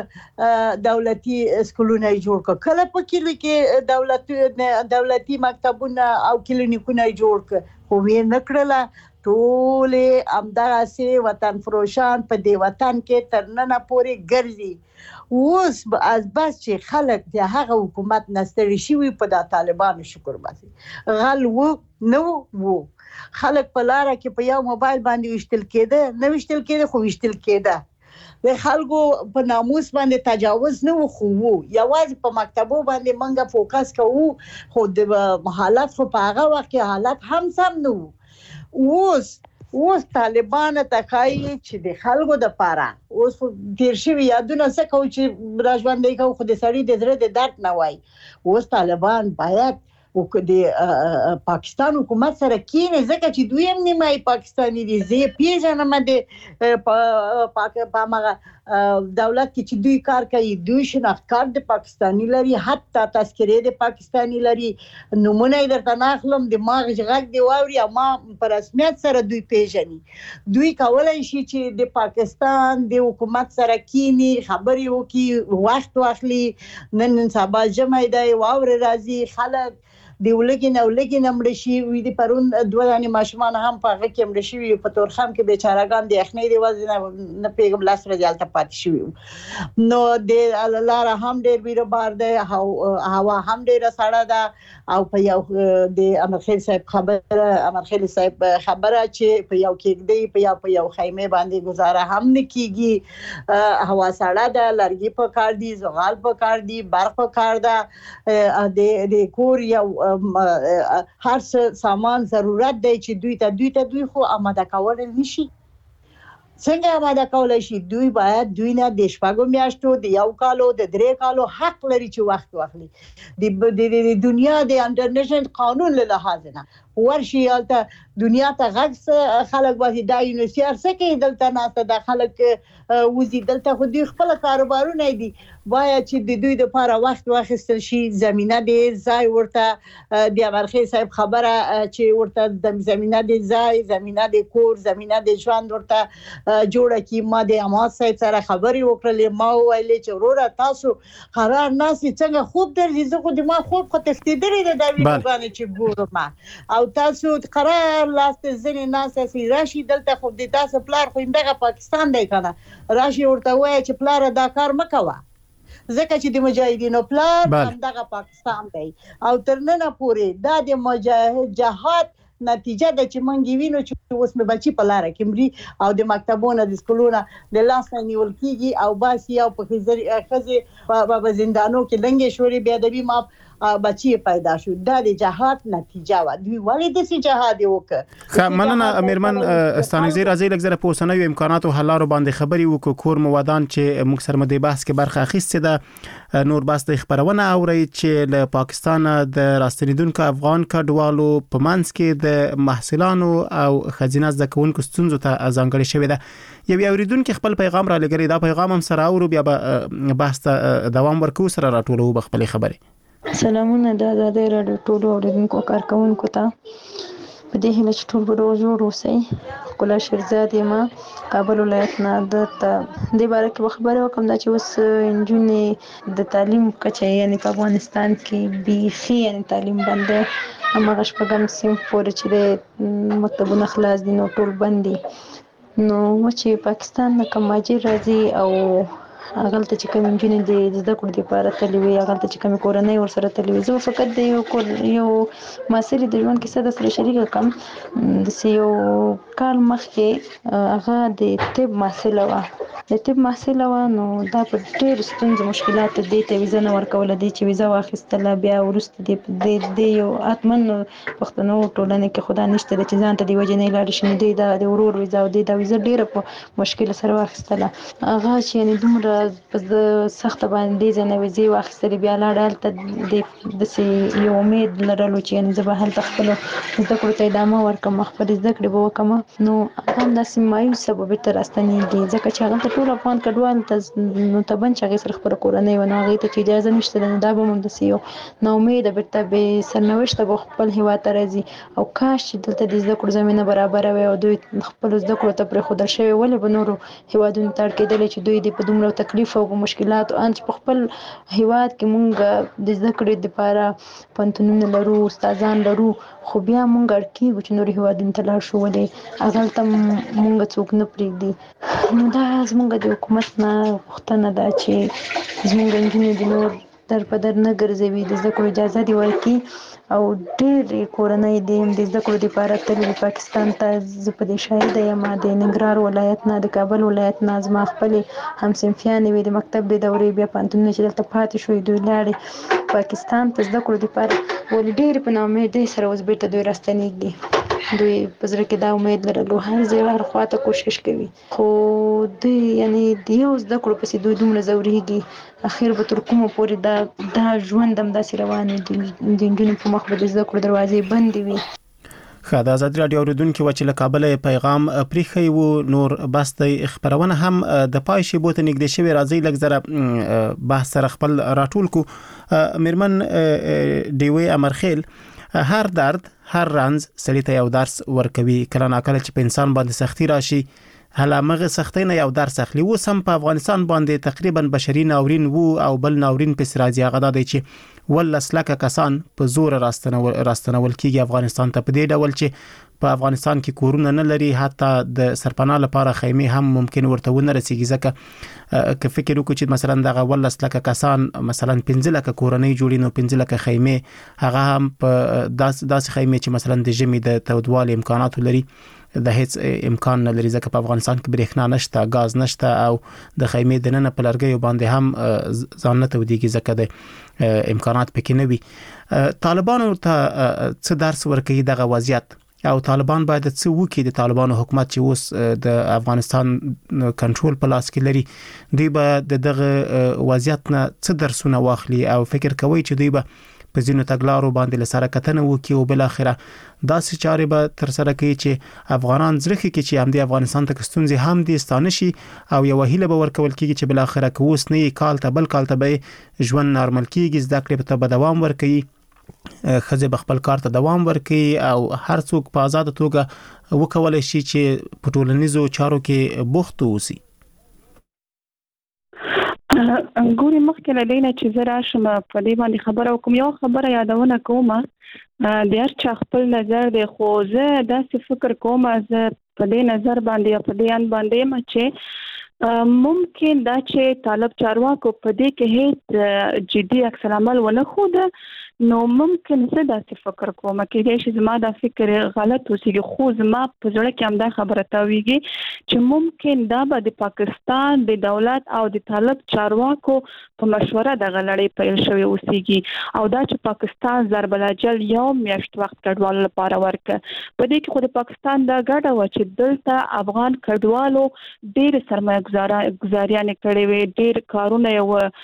دولتي سکولونه جوړ کړ کله په کلی کې دولت دولتي مکتبونه او کلینیکونه جوړ کړ خو یې نکړل ټول امدارسي وطن فروشان په دې وطن کې ترننه پوري ګرځي اوس از بس چې خلک د هغه حکومت نستړي شي په د طالبانو شکر باسي غل وو نو وو خلک په لار کې په یو موبایل باندې وشتل کېده نو وشتل کېده خو وشتل کېده د خلکو په ناموس باندې تجاوز نه خو وو یوازې په مکتبو باندې منګه فوکس کوو خو د حالت خو په هغه وخت کې حالت هم سم نه وو اوس اوس طالبان ته کوي چې د خلکو د پاره اوس تیر شوی یادونه څه کوي چې راځوندې کوي خو د سړي د زړه د درد نه وای اوس طالبان باید د پاکستان حکومت سره کینې ځکه چې دوی هم نیمای پاکستاني دي زه پیژنم د په هغه دولت کې چې دوی کار کوي دوی شناخت کارت د پاکستاني لري حتی تذکرې د پاکستاني لري نمونه یې درته ناخلم د ماغ غږ دی واوري او ما په رسمیت سره دوی پیژني دوی کولای شي چې د پاکستان د حکومت سره کینی خبرې وکړي وخت واخلي نن سبا جمع دی واوري راځي خلک دی ولګي نو لګي نمړ شي وي د پرون دوه دانې ماشومان هم په هغه کې مړ شي په تورخم کې بیچارهګان د اخنی دی وزن نه پیغام لاس رجالته پات شي نو د لار هم ډېر بیره بار دی هوا هم ډېر سړه ده او په یو د امرخیل صاحب خبره امرخیل صاحب خبره چې په یو کې دی په یو په یو خیمه باندې گزاره هم نکېږي هوا سړه ده لرګي په کار دي زغال په کار دي برق په کار ده د د کور یو هر څه سامان ضرورت دی چې دوی ته دوی ته دوی خو آماده کول نشي څنګه آماده کولای شي دوی باید دوی نه د شپږو میاشتو د یو کالو د درې کالو حق لري چې وخت واخلي د دنیا د انټرنیشنل قانون له لحاظ نه ورشي البته دنیا ته غږ خلک وځي دا یونیسیار څه کوي دلته ناسته د خلک وزي دلته خو دوی خپل کاروبارونه دي باید چې د دوی لپاره وخت واخیستل شي زمينه دی ځای ورته د امرخیل صاحب خبره چې ورته د زمينه دی ځای زمينه دی کور زمينه دی ژوند ورته جوړه کی ما د اماد صاحب سره خبرې وکړلې ما ویلې چې وروره تاسو قرار ناسي څنګه خوب درځي زه خو د ما خوب خو تفتیدلې د دوی وګانې چې ګورم او تاسو قرار لاسته ځنې ناسي راشي دلته خو د تاسو پلار خو دغه پاکستان دی کنه راشي ورته وایي چې پلار دا کار مکوه ځکه چې د مجاهدینو پلان همدغه پاکستان دی او تر نن پورې دا د مجاهد جهاد نتیجه ده چې مونږ وینو چې اوس مې بچي په لار کې مري او د مکتبونو د سکولونو د لاس نه نیول کیږي او باسي او په خزي په زندانو کې لنګې شوري بیا د ما بچي پیدا شو دا د جهاد نتیجه و دوی ولې د سي جهاد وکړه خ مننه امیرمن استانګزي راځي لږ زره په اوسنوي امکاناتو حلارو باندې خبري وکړو کور موادان چې موږ سره مده بحث کې برخه اخیسته ده نور بس د خبرونه اوري چې له پاکستان د راستنیدونکو افغان کډوالو په منځ کې د محصلانو او خزینه زکونکو ستونزو ته ځانګړي شوی ده یو اوریدونکو خپل پیغام را لګري دا پیغام هم سره اورو بیا به بحث دوام ورکو سره راټولو بخپل خبري سلامونه د آزادۍ راډیو ټولو اوریدونکو کارکونکو ته په دې هیله چې ټول به روغ جوړ اوسئ ښکلا شیرزاد یم کابل ولایت نه درته دې باره کې خبرې وکړم دا چې اوس نجونې د تعلیم کچه یعنې په افغانستان کې بیخي یعنې تعلیم بند دی هماغه شپږم صنف پورې چې د مکتبونه خلاص دي نو ټول بند دي نو چې پاکستان نه کوم مهاجر راځي او هغلته چې کوم نجونې د زده کړو لپاره تللې وي هغلته چې کوم کورنۍ ورسره تللې وي زه فقط د یو کور یو مسلې د ژوند کیسه د سره شریکه کوم د یو کال مخکې هغه د طب محصله وه د طب محصله وه نو دا په ډېرو ستونزو مشکلاتو دې ته ویزه نه ورکوله دې چې ویزه واخیستله بیا وروسته د د یو حتمن پښتنو ټولنې کې خدا نشته چې ځان ته د وجې نه لاړې شي نو دې د ورور ویزه او دې د ویزه ډېره په مشکل سره واخیستله هغه چې یعنې دومره په سخته باندې ځنه ویزې واخیستلې بیا لاړه هلته د داسې یو امید لرلو چې یعنې زه به هلته خپلو زده کړو ته ادامه ورکړم خپلې زده کړې به وکړم نو هغه همداسې مایوسه به بېرته راستنېږي ځکه چې هغلته ټول افغان کډوال ته نو تبن چې هغې سره خپله کورنۍ وه نو هغې ته چې اجازه نشته ده نو دا به هم همداسې یو ناامیده بېرته بې سرنوشته به خپل هېواد ته راځي او کاش چې دلته د زده کړو زمینه برابره وي او دوی خپلو زده کړو ته پرېښودل شوې ولې به نورو هېوادونو ته اړ کېدلی چې دوی دې په دومره تکلیف او مشکلات ان چې په خپل هیواد کې مونږ د زده کړې لپاره پوهنتونونه لرو استادان لرو خو بیا مونږ اړ کېږو چې نورو هیوادونو ته لاړ شو ولې هغلته مونږ څوک نه پرېږدي نو دا زمونږ د حکومت نه پوښتنه ده چې زمونږ نجونې د نور در په در نه ګرځوي د زده کړو اجازه دې ورکړي او ډېرې کورنۍ دې د زده کړو لپاره تللي پاکستان ته زه په دې شاهده یم د ننګرهار ولایت نه د کابل ولایت نه زما خپلې همصنفیانې وې د مکتب د دورې بیا پوهنتونونه چې دلته پاتې شوې دوی لاړې پاکستان ته زده کړو لپاره ولې ډېرې په ناامیدۍ سره اوس بېرته دوی راستنېږي دوی په زړه کې دا امید لرلو هر ځای هر خواته کوشش کوي خو دوی یعنی د یو زده کړو پسې دوی دومره ځورېږي اخر به تر کومه پورې دا دا ژوند همداسې روان وي د نجونو په مخ به د زده کړو دروازې بندې وي. ښه د ازادي راډیو اوریدونکو چې له کابل پیغام پریخي وو نور بس د خبرونه هم د پای شی بوته نږدې شوی راځي لږ زره بحث سره خپل راټول کو. میرمن دیوی امرخیل هر درد هر رنز سړی ته یو درس ورکوي کله ناکله چې په انسان باندې سختی راشي هله مغه سختۍ نه یو درس اخلي و سم په افغانستان باندې تقریبا بشري ناورین وو او بل ناورین په سراجي هغه د چې ولسلکه کسان په زور راستنول راستنول کیږي افغانستان ته په دې ډول چې په افغانستان کې کورونه نه لري حتی د سرپناه لپاره خیمه هم ممکن ورته ونه رسیږي ځکه که فکر وکړو چې مثلا دغه ولسلکه کسان مثلا پنځه لکه کورنۍ جوړي نو پنځه لکه خیمه هغه هم په داس داس خیمه چې مثلا د جمی د تودوال امکانات لري د هیڅ امکان نه لري ځکه په افغانستان کې برېښنا نشته غاز نشته او د خیمه د نن په لرګي باندې هم ځان نه توديږي ځکه د امکانات پکې نه وي. طالبانو ته څه درس ورکوي دغه وضعیت او طالبان باید څه وکړي د طالبانو حکومت چې اوس د افغانستان کنټرول په لاس کې لري دوی به دغه وضعیت نه څه درسونه واخلي او فکر کوي چې دوی به په ځینو تګلارو باندې لسره کتنه وکړي او بل اخره داسې چارې به تر سره کوي چې افغانان زرخي کې چې هم د افغانستان ته ستونزې هم دي ستانشي او یو وهیله به ورکول کیږي چې بل اخره کوس نه کال ته بل کال ته به ژوند نارمل کیږي زده کړې به دوام ورکړي خزه بخپل کار ته دوام ورکړي او هر څوک په آزاد توګه وکولای شي چې په ټولنیزو چارو کې بوخت اوسي. ګوري مخکې له دې نه چې زه راشم په دې باندې خبره وکم یو خبره یادونه کوم د هر چا خپل نظر دی خو زه داسې فکر کوم زه په دې نظر باندې په دې ان باندې چې ممکن دا چې طالب چارواکو په دې کې هیڅ جدي عکس العمل ونه خوده نو ممکن زه داسې فکر کوم کې چې زما دا فکر غلط وسیږي خو زما په زړه کې هم دا خبره تاویږي چې ممکن دا به د پاکستان د دولت او د طالب چارواکو په مشوره د غلړې پیل شوی وسیږي او دا چې پاکستان ضرب الاجل یو میاشت وخت کډوال لپاره ورکه په دې کې خو د پاکستان دا ګډه و چې دلته افغان کډوالو ډېر سرمایه گزاریان کړې وي ډېر کارونه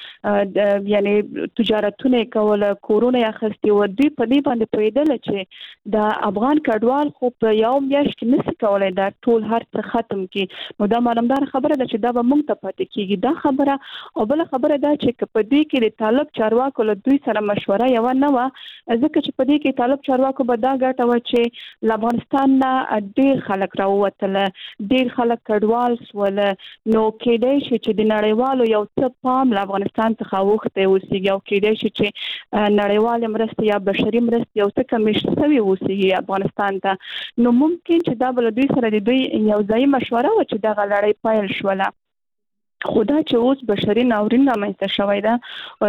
یو یعنی تجارتونه کول کورونه اخستي و دوی په دې باندې پیدل چې د افغان کډوال خو په یو میاشت کې نشي کولای دا ټول هر څه ختم کړي نو دا معلومدار خبره ده چې دا به مونږ ته پاتې کیږي دا خبره او بل خبره ده چې په دې کې د طالب چارواکو له دوی سره مشوره یو نه و ځکه چې په دې کې طالب چارواکو به دا ګټه و چې افغانستان نه ډېر خلک راووتل ډېر خلک کډوال سول نو کېدای شي چې د نړیوالو یو څه پام له افغانستان څخه وخته وسیږي او کېدای شي چې نړیوال مرستې یا بشري مرستې یو څه کمیش شوی وسیږي افغانستان ته نو ممکن چې دا بل دوی سره د دوی یو ځای مشوره و چې دا لړۍ پیل شوله خدا چې اوس بشري ناورین رامنځته شوی ده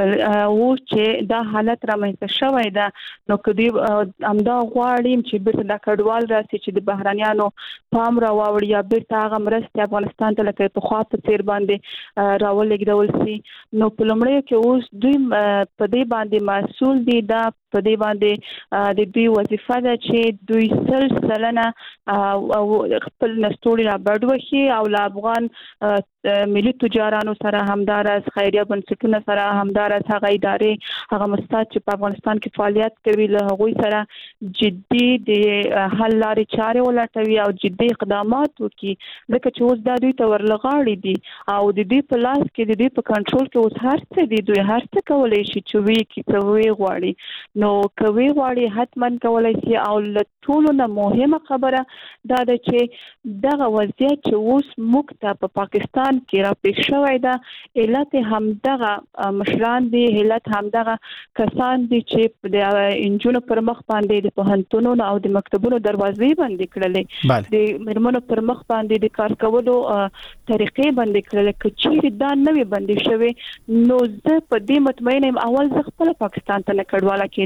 او چې دا حالت رامنځته شوی ده نو کدی امدا غواړم چې بیرته د کډوال راسي چې د بهرانيانو پام را واوړي یا بیرته هغه مرستې افغانستان ته لکه په خوا په تیر باندې راولېږدول شي نو په لومړی کې اوس دوی په دې باندې مسؤل دي دا په دې باندې د دوی وظیفه ده چې دوی سل سلنه او خپل نستوړي را بډوخي او له افغان ملي تجارانو سره همدارس خیریه بنسټونو سره همدارس هغه ادارې هغه مستات چې په افغانستان کې فعالیت کوي له هغوی سره جدي د حل لارې چارې ولټوي او جدي اقدامات وکړي ځکه چې اوس دا دوی ته ورلغاړي دي او د دې په لاس کې د دې په کنټرول کې اوس هر څه دي دوی هر څه کولی شي چې وی کې څه وی غواړي نو کوي غواړي حتما کولای شي او له ټولو نه مهمه خبره دا ده چې دغه وضعیت چې اوس موږ ته په پاکستان کې را پیښ شوی ده علت همدغه مشران دي علت همدغه کسان دي چې د انجونو پر مخ باندې د پوهنتونونو او د مکتبونو دروازې بندې کړلې د مرمنو پر مخ باندې د کار کولو طریقې بندې کړلې کچې دا نوې بندې شوی نو زه په دې مطمئنه یم اول زه خپل پاکستان ته نه کډواله کېدم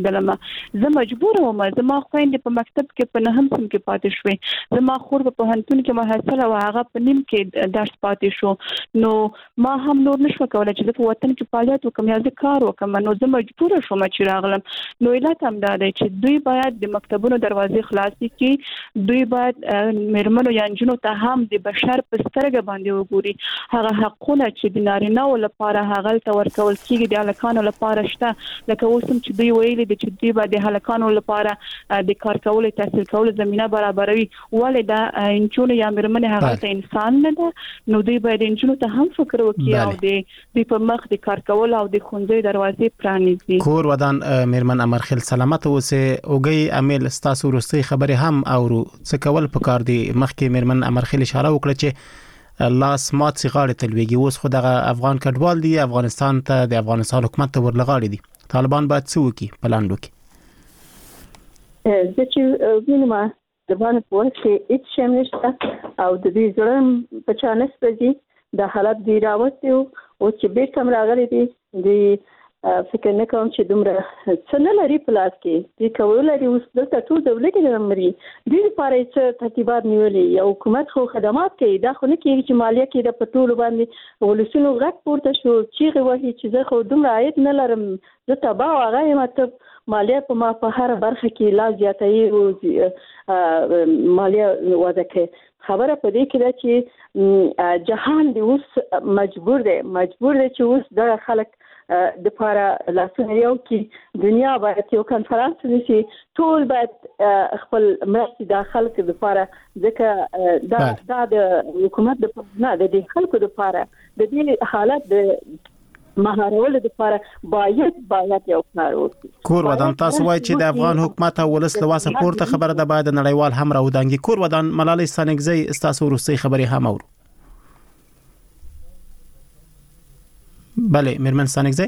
کېدلم. زه مجبور وم، زما خويندې په مکتب کې په نهم سم کې پاتې شوې، زما خور په پوهنتون کې محصله و، هغه په نیم کې درس پاتې شو. نو ما هم نور نشو کولای چې په وطن کې فعالیت وکم یا زه کار وکم. نو زه مجبور شوم چې راغلم. نو علت هم دا دی چې دوی باید د مکتبونو دروازې خلاصې کړي، دوی باید مېرمنو یا نجونو ته هم د بشر په سترګه باندې وګوري. هغه حقونه چې د نارینه‌و لپاره هغه ته ورکول کېږي د هلکانو لپاره شته. لکه اوس هم چې دوی ویلي دي چې دوی به د هلکانو لپاره د کار کولو تحصیل کولو زمینه برابروي. ولې دا انجونو یا مېرمنې هغه ته انسان نه ده؟ نو دوی باید انجونو ته هم فکر وکړي او د دوی په مخ د کار کولو او د ښوونځي دروازې پرانیزي. کور ودان مېرمن امرخیل سلامت اوسه. اوګي امیل ستاسو وروستي خبره هم اورو څه کول پکار دي. مخکې مېرمن امرخیل اشاره وکړه چې لاس مات سیغاړې تلويږي. اوس خو دغه افغان کډوال دي، افغانستان ته د افغانستان حکومت ته ورلغاړي دي. طالبان باید څه وکړي په لاندو کې؟ زه چې وینم د باندې په وخت کې هیڅ شی نشته او د دې ځړم په چانس پځي د حالت دی راوستي او چې بیرته راغلي دي د فکر نه کوم چې دومره څه نه لري په لاس کې. دې کول لري اوس دلته ټول دولت کې مري دې لپاره چې ترتیبات نیولې او حکومت خو خدمات کوي. دا خو نه کېږي چې مالیه کې د پټولو باندې ولسونو غږ پورته شو چې وایي چې زه خو دومره عاید نه لرم، زه تباه هغه مطلب مالیه په ما په هر برخه کې لا زیاتې او مالیه وضع کوي. خبره په دې کې ده چې جهان دی اوس مجبور دی مجبور دی چې اوس د خلک د لپاره لاسونه یو کې دنیا باید یو کنفرانس وشي، ټول باید خپل مرستې د خلکو لپاره ځکه دا دا د حکومت د نه د خلکو لپاره د دې حالت د مهارولو لپاره باید باید یو کار وکړي. کور ودان تاسو وایي چې د افغان حکومت او ولس له واسه پورته خبره ده، باید نړیوال هم راودانګي. کور ودان ملالۍ سانګزی تاسو وروستي خبري هم اورو. بله مېرمن سانګزی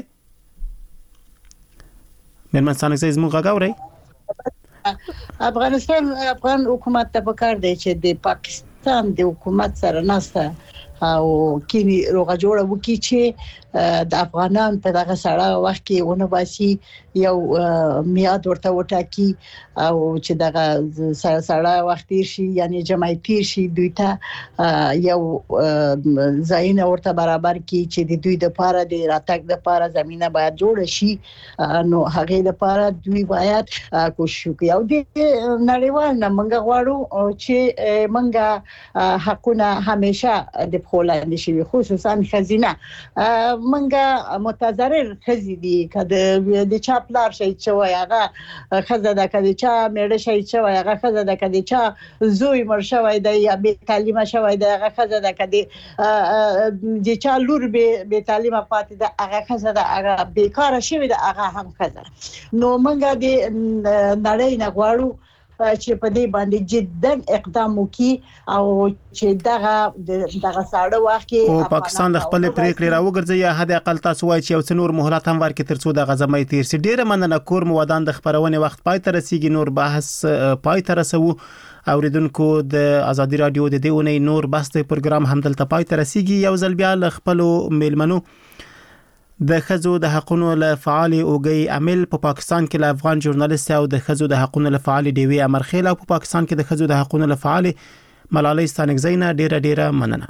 مېرمن سانګزی زموږ غږ اورئ؟ افغانستان افغان حکومت ته پکار دی چې د پاکستان د حکومت سره ناسته او کینی روغه جوړه وکړي چې د افغانان په دغه سړه وخت کې ونه باسي، یو میاد ورته وټاکي او چې دغه سړه وخت شي یعنی جمعي تیر شي دوی ته یو ځایونه ورته برابر کړي چې د دوی د لپاره د راتګ د لپاره زمينه باید جوړ شي. نو هغه لپاره دوی باید کوشش وکړي او د نړیوال نه موږ غواړو چې موږ حقونه همیشه د خلاندې شي، خصوصا خزینه منګه متضرر خزي دي کده د چا پلار شي چې وای هغه خزه د کده چا مېړه شي چې وای هغه خزه د کده چا زوی مرشوي دی یا به تعلیمه شوی دی هغه خزه د کده د چا لور به تعلیمه پاتې ده هغه خزه د هغه بیکاره شوی دی هغه هم خزه. نو منګه د نړۍ نه غواړو چې په دې باندې جدن اقدام وکړي او چې دغه دغه ساړه وخت کې او پاکستان د خپل پریکړې راوګرځي یا حد اقل تاسو وایي چې یو څنور مهلت هم ورکړي ترڅو د غزمای تیر سي. ډیره مننه. کور مودان د خبرونه وخت پای ته رسیدي، نور بحث پای ته رسو. اوریدونکو د ازادي رادیو د دیونه نور بحث پروګرام هم دلته پای ته رسیدي. یو ځل بیا ل خپل میلمنو د خزو د حقونو له فعال اوګي عامل په پاکستان کې له افغان ژورنالیست او د خزو د حقونو له فعال دیوی امرخیل او په پاکستان کې د خزو د حقونو له فعال ملالۍ سانګزی نه ډیره ډیره مننه.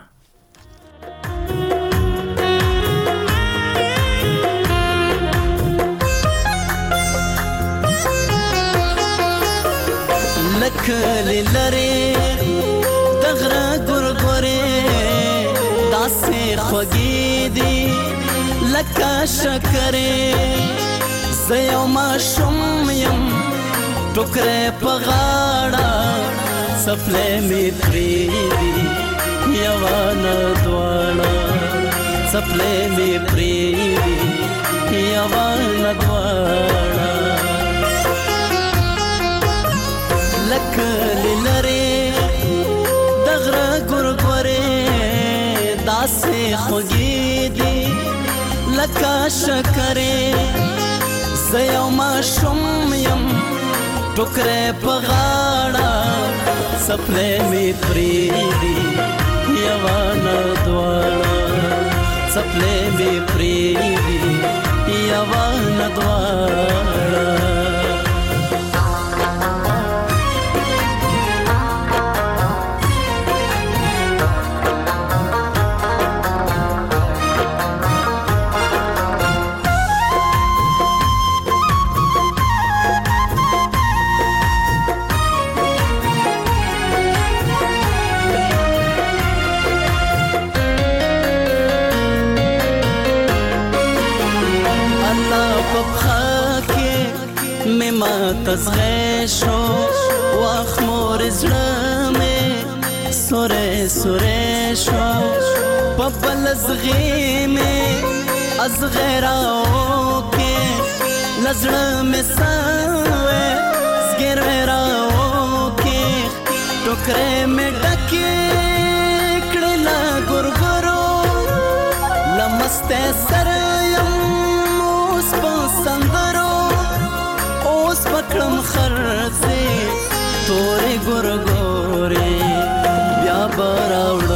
لکه لری دغره ګورګورې داسې خوږې دي لکه شکرې زه ما شوم یم ټوکرې په غاړه سپلې مې پرېږدي یوانه دواړه سپلې مې پرېږدي یوانه دواړه لکه لرې دغره ګورګورې داسې خوږې دي لکه شکرې زه یو ماشوم یم ټوکرې په غاړه سپلې مې پرېږدي یوانه دواړه سپلې مې پرېږدي یوانه دواړه تزغه شو واخ مور زړه مې سوره سوره شو په بل زغې مې از غیراو کې لزړه مې سوې زګر راو کې ټوکرې مې ډکې کړې لا ګورګورو لمسته سر یم اوس په سندرو اوس پکړم خرڅې تورې ګورګورې بیا براوړ